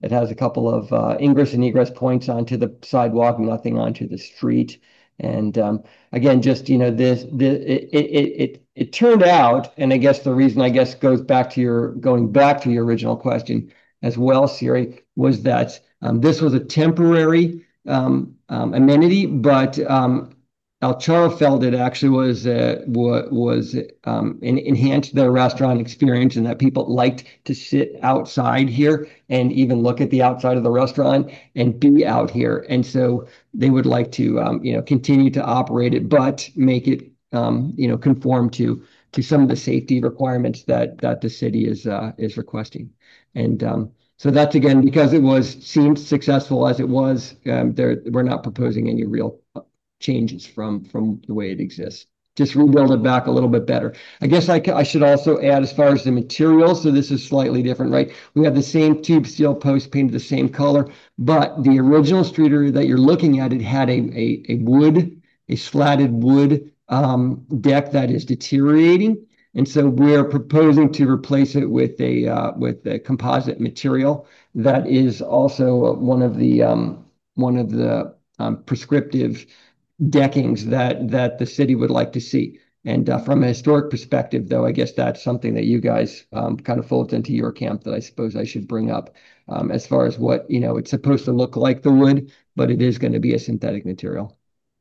[SPEAKER 10] It has a couple of uh, ingress and egress points onto the sidewalk, nothing onto the street. And um, again, just, you know, this, this it, it, it, it turned out, and I guess the reason I guess goes back to your, going back to your original question as well, Siri, was that um, this was a temporary um, um, amenity, but um, El Charro felt it actually was uh, was um, en- enhanced their restaurant experience, and that people liked to sit outside here and even look at the outside of the restaurant and be out here. And so they would like to um, you know continue to operate it, but make it um, you know conform to to some of the safety requirements that that the city is uh, is requesting. And um, so that's again because it was seemed successful as it was. Um, there we're not proposing any real changes from from the way it exists. Just rebuild it back a little bit better. I guess I, I should also add as far as the materials, so this is slightly different, right? We have the same tube steel post painted the same color, but the original streeter that you're looking at, it had a, a, a wood, a slatted wood um, deck that is deteriorating. And so we're proposing to replace it with a uh, with a composite material that is also one of the um, one of the um, prescriptive deckings that that the city would like to see. And uh, from a historic perspective, though, I guess that's something that you guys um, kind of fold into your camp that I suppose I should bring up um, as far as what, you know, it's supposed to look like the wood, but it is going to be a synthetic material.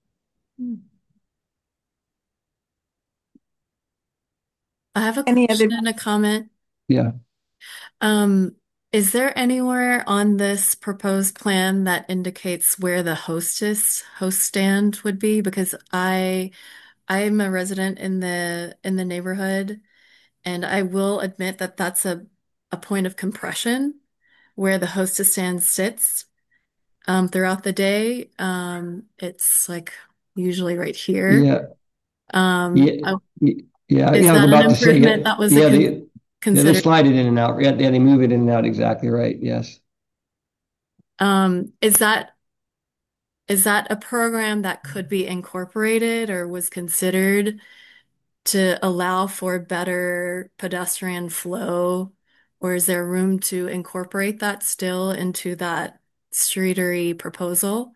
[SPEAKER 11] I have a
[SPEAKER 1] Any
[SPEAKER 11] question
[SPEAKER 1] other?
[SPEAKER 11] and a comment.
[SPEAKER 10] Yeah.
[SPEAKER 11] Um, is there anywhere on this proposed plan that indicates where the hostess host stand would be? Because I I'm a resident in the in the neighborhood, and I will admit that that's a a point of compression where the hostess stand sits um, throughout the day. Um, it's like usually right here.
[SPEAKER 10] Yeah.
[SPEAKER 11] Um,
[SPEAKER 10] Yeah.
[SPEAKER 11] oh,
[SPEAKER 10] Yeah.
[SPEAKER 11] is
[SPEAKER 10] Yeah. I was
[SPEAKER 11] that an
[SPEAKER 10] about to say,
[SPEAKER 11] improvement
[SPEAKER 10] yeah,
[SPEAKER 11] that was a
[SPEAKER 10] yeah,
[SPEAKER 11] con
[SPEAKER 10] they, yeah, they
[SPEAKER 11] considered?
[SPEAKER 10] slide it in and out. Yeah, yeah, they move it in and out. Exactly right. Yes.
[SPEAKER 11] Um, is that is that a program that could be incorporated or was considered to allow for better pedestrian flow? Or is there room to incorporate that still into that streetery proposal?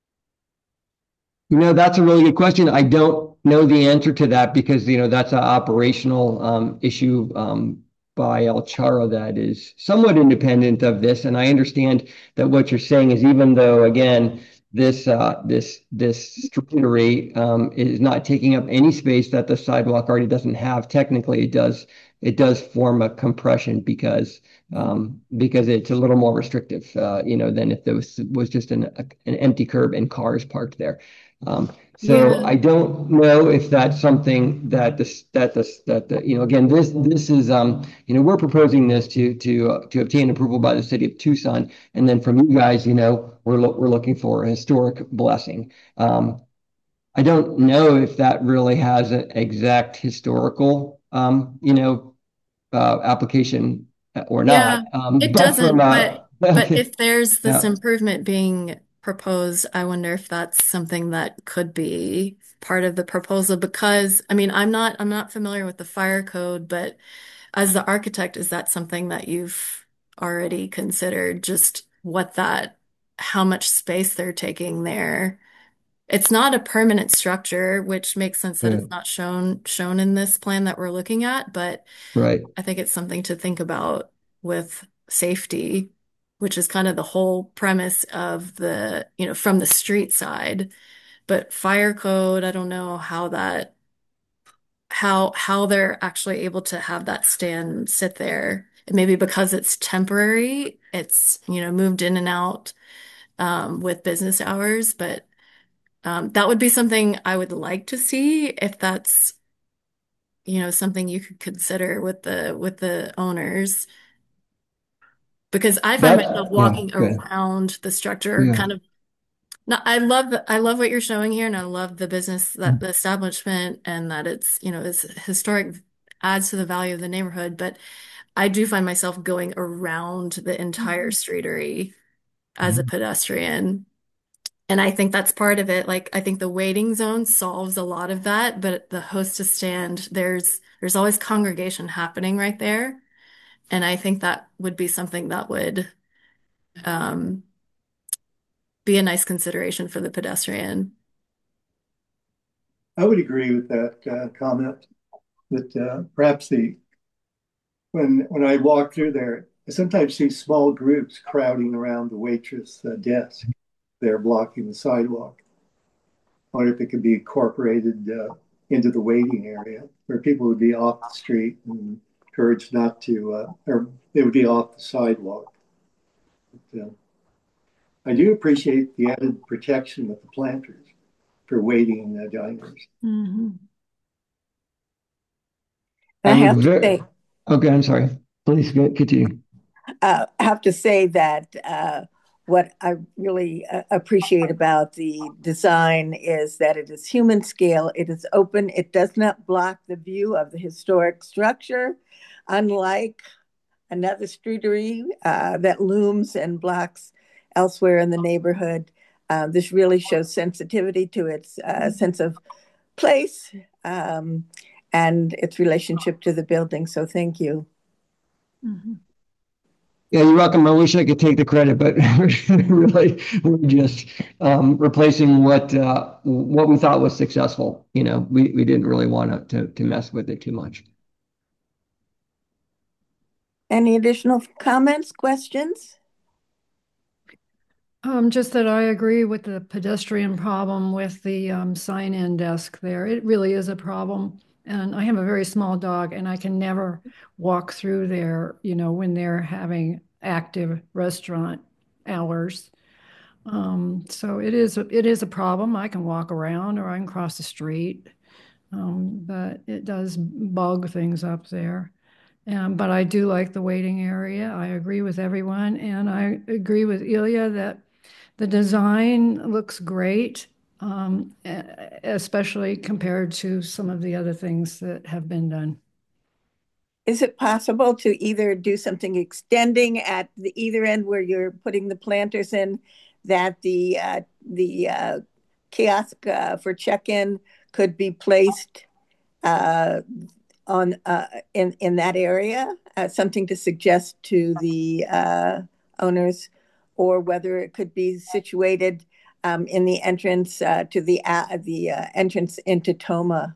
[SPEAKER 10] You know, that's a really good question. I don't know the answer to that because, you know, that's an operational um, issue um, by El Charro that is somewhat independent of this. And I understand that what you're saying is even though, again, this uh, this this streetery um, is not taking up any space that the sidewalk already doesn't have, technically it does it does form a compression because um, because it's a little more restrictive, uh, you know, than if there was was just an an empty curb and cars parked there. Um, so
[SPEAKER 11] Yeah.
[SPEAKER 10] I don't know if that's something that this that this that the, you know again this this is um you know we're proposing this to to uh, to obtain approval by the city of Tucson, and then from you guys, you know we're lo we're looking for a historic blessing. Um, I don't know if that really has an exact historical um you know uh, application or
[SPEAKER 11] Yeah,
[SPEAKER 10] not. Um,
[SPEAKER 11] it
[SPEAKER 10] but from
[SPEAKER 11] doesn't,
[SPEAKER 10] uh
[SPEAKER 11] but but
[SPEAKER 10] okay,
[SPEAKER 11] if there's this
[SPEAKER 10] yeah.
[SPEAKER 11] improvement being proposed, I wonder if that's something that could be part of the proposal because I mean, I'm not I'm not familiar with the fire code, but as the architect, is that something that you've already considered just what that how much space they're taking there? It's not a permanent structure, which makes sense that
[SPEAKER 10] Yeah,
[SPEAKER 11] it's not shown shown in this plan that we're looking at, but
[SPEAKER 10] right.
[SPEAKER 11] I think it's something to think about with safety, which is kind of the whole premise of the, you know, from the street side. But fire code, I don't know how that how how they're actually able to have that stand sit there. Maybe because it's temporary, it's, you know, moved in and out um, with business hours, but um, that would be something I would like to see if that's, you know, something you could consider with the with the owners. Because I find
[SPEAKER 10] That
[SPEAKER 11] myself
[SPEAKER 10] yeah,
[SPEAKER 11] walking
[SPEAKER 10] good.
[SPEAKER 11] around the structure
[SPEAKER 10] Yeah.
[SPEAKER 11] kind of no, I love I love what you're showing here and I love the business that the establishment and that it's, you know, it's historic adds to the value of the neighborhood, but I do find myself going around the entire streetery as a pedestrian. And I think that's part of it. Like I think the waiting zone solves a lot of that, but the hostess stand, there's there's always congregation happening right there. And I think that would be something that would um, be a nice consideration for the pedestrian.
[SPEAKER 3] I would agree with that uh, comment that uh, perhaps the when when I walk through there, I sometimes see small groups crowding around the waitress uh, desk. They're blocking the sidewalk. I wonder if it could be incorporated uh, into the waiting area where people would be off the street and encouraged not to, uh, or they would be off the sidewalk. But, uh, I do appreciate the added protection of the planters for waiting uh, diners.
[SPEAKER 11] Mm-hmm.
[SPEAKER 1] I have to
[SPEAKER 10] very,
[SPEAKER 1] say,
[SPEAKER 10] okay, I'm sorry. Please continue.
[SPEAKER 1] uh, I have to say that uh, what I really uh, appreciate about the design is that it is human scale, it is open, it does not block the view of the historic structure, unlike another streetery uh, that looms and blocks elsewhere in the neighborhood. Uh, this really shows sensitivity to its uh, sense of place um, and its relationship to the building. So thank you.
[SPEAKER 11] Mm-hmm.
[SPEAKER 10] Yeah, you're welcome. I wish I could take the credit, but really, we're just um, replacing what uh, what we thought was successful. You know, we, we didn't really want to, to to mess with it too much.
[SPEAKER 1] Any additional comments, questions?
[SPEAKER 4] Um, just that I agree with the pedestrian problem with the um, sign-in desk there. It really is a problem. And I have a very small dog, and I can never walk through there, you know, when they're having active restaurant hours. Um, so it is, it is a problem. I can walk around or I can cross the street, um, but it does bug things up there. Um, but I do like the waiting area. I agree with everyone, and I agree with Ilya that the design looks great, um, especially compared to some of the other things that have been done.
[SPEAKER 1] Is it possible to either do something extending at the either end where you're putting the planters in, that the uh, the uh, kiosk uh, for check-in could be placed uh, on uh, in in that area? Uh, something to suggest to the uh, owners, or whether it could be situated um, in the entrance uh, to the uh, the uh, entrance into Toma,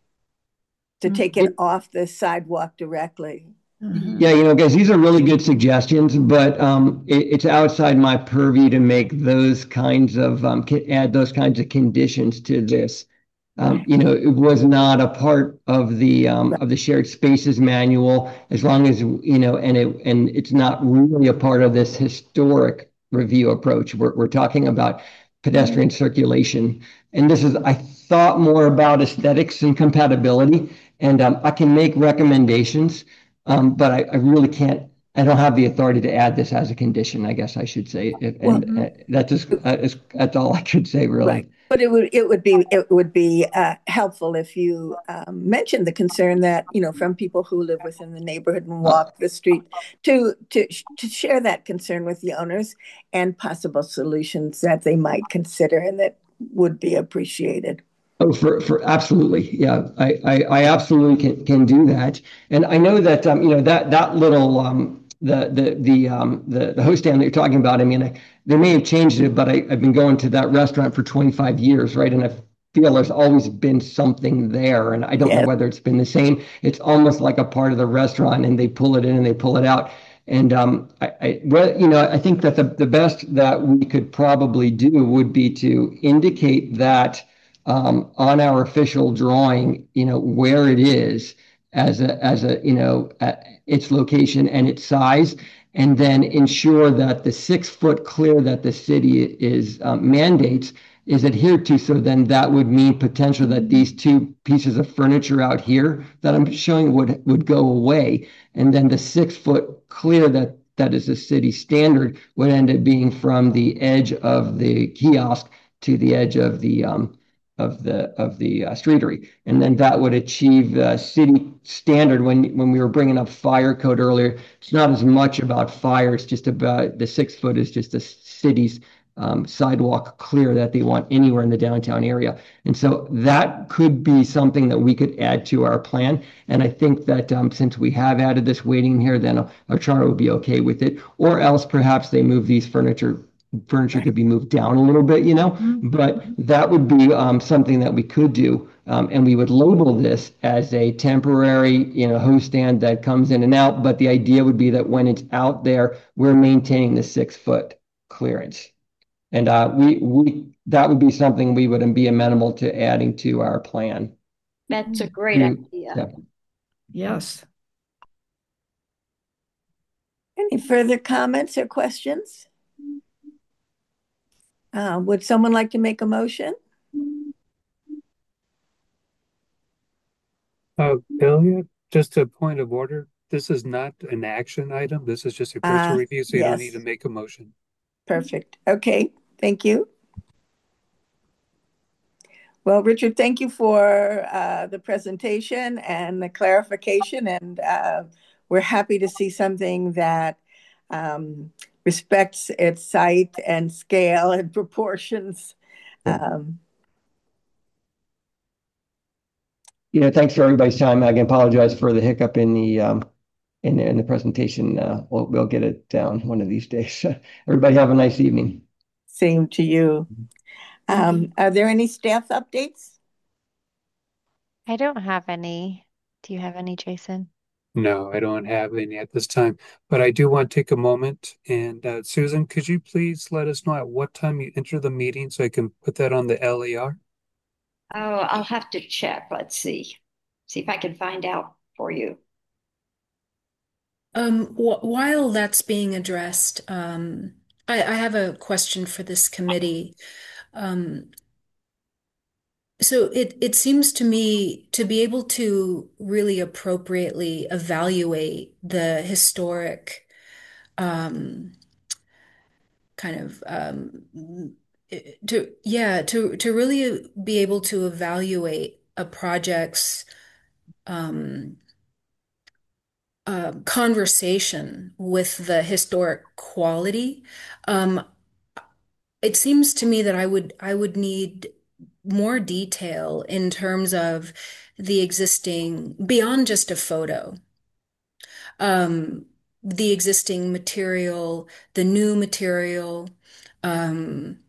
[SPEAKER 1] to take it off the sidewalk directly.
[SPEAKER 4] Mhm.
[SPEAKER 10] Yeah, you know, guys, these are really good suggestions, but um, it, it's outside my purview to make those kinds of um, add those kinds of conditions to this. Um, you know, it was not a part of the um, of the shared spaces manual, as long as, you know, and it and it's not really a part of this historic review approach. We're we're talking about pedestrian circulation, and this is, I thought more about aesthetics and compatibility, and um, I can make recommendations, um, but I, I really can't. I don't have the authority to add this as a condition, I guess I should say, and
[SPEAKER 1] Well,
[SPEAKER 10] uh, that's just uh, that's all I could say, really.
[SPEAKER 1] Right. But it would it would be it would be uh, helpful if you um, mentioned the concern that, you know, from people who live within the neighborhood and walk the street, to to to share that concern with the owners and possible solutions that they might consider and that would be appreciated.
[SPEAKER 10] Oh, for for absolutely, yeah, I I, I absolutely can can do that, and I know that um you know that that little um the the the um the the host stand that you're talking about. I mean, I, they may have changed it, but I, I've been going to that restaurant for twenty-five years, right? And I feel there's always been something there, and I don't
[SPEAKER 1] Yeah.
[SPEAKER 10] know whether it's been the same. It's almost like a part of the restaurant, and they pull it in and they pull it out. And um, I, I, well, you know, I think that the the best that we could probably do would be to indicate that um, on our official drawing, you know, where it is as a as a you know uh, its location and its size, and then ensure that the six foot clear that the city is um, mandates is adhered to. So then that would mean potential that these two pieces of furniture out here that I'm showing would would go away, and then the six foot clear that that is a city standard would end up being from the edge of the kiosk to the edge of the um, of the of the uh, streetery, and then that would achieve the uh, city standard. When when we were bringing up fire code earlier, it's not as much about fire; it's just about the six foot is just the city's um, sidewalk clear that they want anywhere in the downtown area. And so that could be something that we could add to our plan. And I think that um, since we have added this waiting here, then our, our charter would be okay with it. Or else perhaps they move these furniture furniture could be moved down a little bit, you know, but that would be um, something that we could do. Um, and we would label this as a temporary, you know, hose stand that comes in and out. But the idea would be that when it's out there, we're maintaining the six foot clearance. And uh, we, we, that would be something we would be amenable to adding to our plan.
[SPEAKER 12] That's a great
[SPEAKER 10] Mm,
[SPEAKER 12] idea.
[SPEAKER 10] yeah.
[SPEAKER 4] Yes.
[SPEAKER 1] Any further comments or questions? Uh, would someone like to make a motion?
[SPEAKER 9] Uh, Elliot, just a point of order. This is not an action item. This is just a personal
[SPEAKER 1] Uh,
[SPEAKER 9] review, so you don't need
[SPEAKER 1] yes.
[SPEAKER 9] to make a motion.
[SPEAKER 1] Perfect. Okay, thank you. Well, Richard, thank you for uh, the presentation and the clarification, and uh, we're happy to see something that um, respects its site and scale and proportions. Um,
[SPEAKER 10] You know, thanks for everybody's time. I can apologize for the hiccup in the um, in, the- in the presentation. Uh, we'll, we'll get it down one of these days. Everybody have a nice evening.
[SPEAKER 1] Same to you. Um, are there any staff updates?
[SPEAKER 6] I don't have any. Do you have any, Jason?
[SPEAKER 9] No, I don't have any at this time, but I do want to take a moment. And uh, Susan, could you please let us know at what time you enter the meeting so I can put that on the L E R?
[SPEAKER 12] Oh, I'll have to check. Let's see. See if I can find out for you.
[SPEAKER 2] Um, wh while that's being addressed, um, I, I have a question for this committee. Um, so it, it seems to me to be able to really appropriately evaluate the historic um, kind of um, to yeah to to really be able to evaluate a project's um, uh, conversation with the historic quality. Um, it seems to me that I would I would need more detail in terms of the existing beyond just a photo. Um, the existing material, the new material. Um,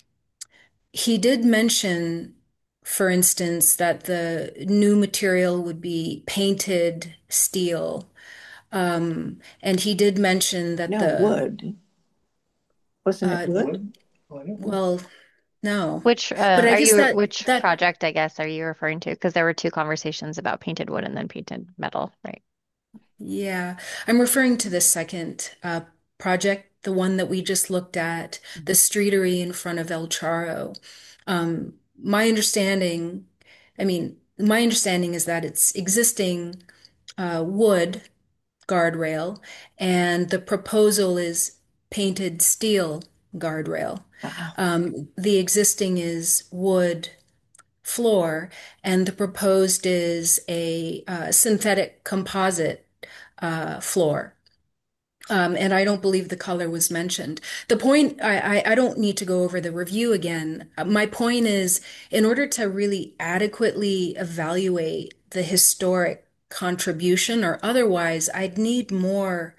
[SPEAKER 2] he did mention, for instance, that the new material would be painted steel. Um, and he did mention that
[SPEAKER 1] No,
[SPEAKER 2] the
[SPEAKER 1] wood. Wasn't
[SPEAKER 2] uh,
[SPEAKER 1] it wood?
[SPEAKER 2] well, no.
[SPEAKER 6] Which uh,
[SPEAKER 2] But I
[SPEAKER 6] are
[SPEAKER 2] guess
[SPEAKER 6] you,
[SPEAKER 2] that
[SPEAKER 6] which
[SPEAKER 2] that
[SPEAKER 6] project, I guess, are you referring to? Because there were two conversations about painted wood and then painted metal, right?
[SPEAKER 2] yeah, I'm referring to the second uh, project, the one that we just looked at, the streetery in front of El Charro. Um, my understanding, I mean, my understanding is that it's existing uh, wood guardrail, and the proposal is painted steel guardrail.
[SPEAKER 1] Wow.
[SPEAKER 2] Um, the existing is wood floor, and the proposed is a uh, synthetic composite uh, floor. Um, and I don't believe the color was mentioned. The point, I, I, I don't need to go over the review again. Uh, My point is, in order to really adequately evaluate the historic contribution or otherwise, I'd need more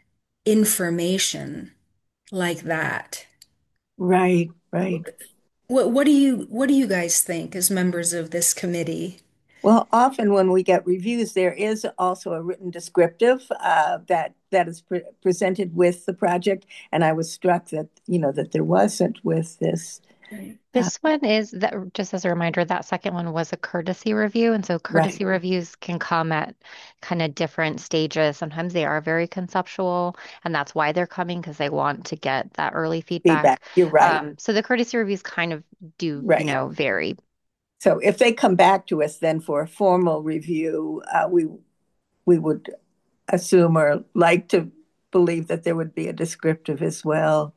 [SPEAKER 2] information like that.
[SPEAKER 1] Right, right.
[SPEAKER 2] What, what do you, what do you guys think as members of this committee?
[SPEAKER 1] Well, often when we get reviews, there is also a written descriptive uh, that that is pre presented with the project, and I was struck that you know that there wasn't with this.
[SPEAKER 6] This one is that, just as a reminder, that second one was a courtesy review. And so courtesy
[SPEAKER 1] Right.
[SPEAKER 6] reviews can come at kind of different stages. Sometimes they are very conceptual, and that's why they're coming, because they want to get that early feedback.
[SPEAKER 1] Feedback. You're right.
[SPEAKER 6] Um, so the courtesy reviews kind of do, you
[SPEAKER 1] Right.
[SPEAKER 6] know, vary.
[SPEAKER 1] So if they come back to us then for a formal review, uh, we we would assume or like to believe that there would be a descriptive as well.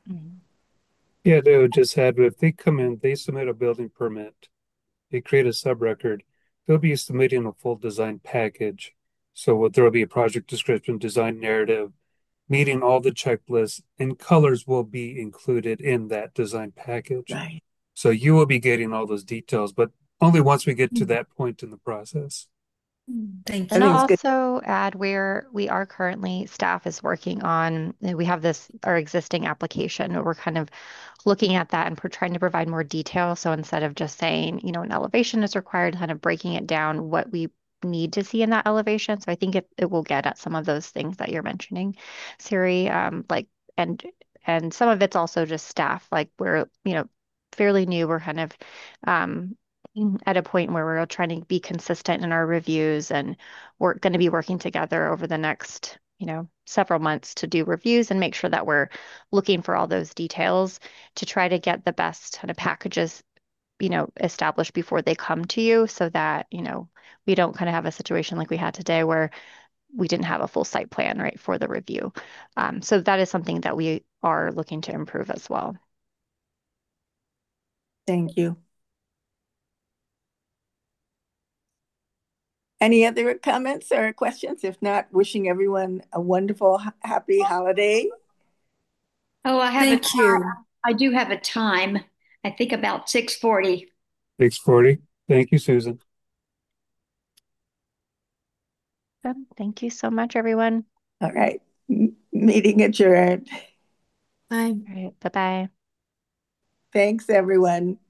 [SPEAKER 9] Yeah, they would just add, if they come in, they submit a building permit, they create a sub-record, they'll be submitting a full design package. So what- there'll be a project description, design narrative, meeting all the checklists, and colors will be included in that design package.
[SPEAKER 1] Right.
[SPEAKER 9] So you will be getting all those details, but only once we get to that point in the process.
[SPEAKER 11] Thank
[SPEAKER 6] And
[SPEAKER 11] you.
[SPEAKER 6] I'll
[SPEAKER 1] I think it's good.
[SPEAKER 6] also add where we are currently, staff is working on, we have this, our existing application, where we're kind of looking at that and pro- trying to provide more detail. So instead of just saying, you know, an elevation is required, kind of breaking it down what we need to see in that elevation. So I think it, it will get at some of those things that you're mentioning, Siri, um, like, and and some of it's also just staff, like we're, you know, fairly new. We're kind of um, at a point where we're trying to be consistent in our reviews, and we're going to be working together over the next, you know, several months to do reviews and make sure that we're looking for all those details to try to get the best kind of packages, you know, established before they come to you, so that, you know, we don't kind of have a situation like we had today where we didn't have a full site plan, right, for the review. Um, so that is something that we are looking to improve as well.
[SPEAKER 1] Thank you. Any other comments or questions? If not, wishing everyone a wonderful, ha- happy holiday.
[SPEAKER 12] Oh, I have a
[SPEAKER 11] Thank
[SPEAKER 12] time.
[SPEAKER 11] you.
[SPEAKER 12] I do have a time. I think about six forty.
[SPEAKER 9] six forty. Thank you, Susan.
[SPEAKER 6] Um, Thank you so much, everyone.
[SPEAKER 1] All right. M- Meeting adjourned.
[SPEAKER 11] Bye.
[SPEAKER 6] All right, bye-bye.
[SPEAKER 1] Thanks, everyone.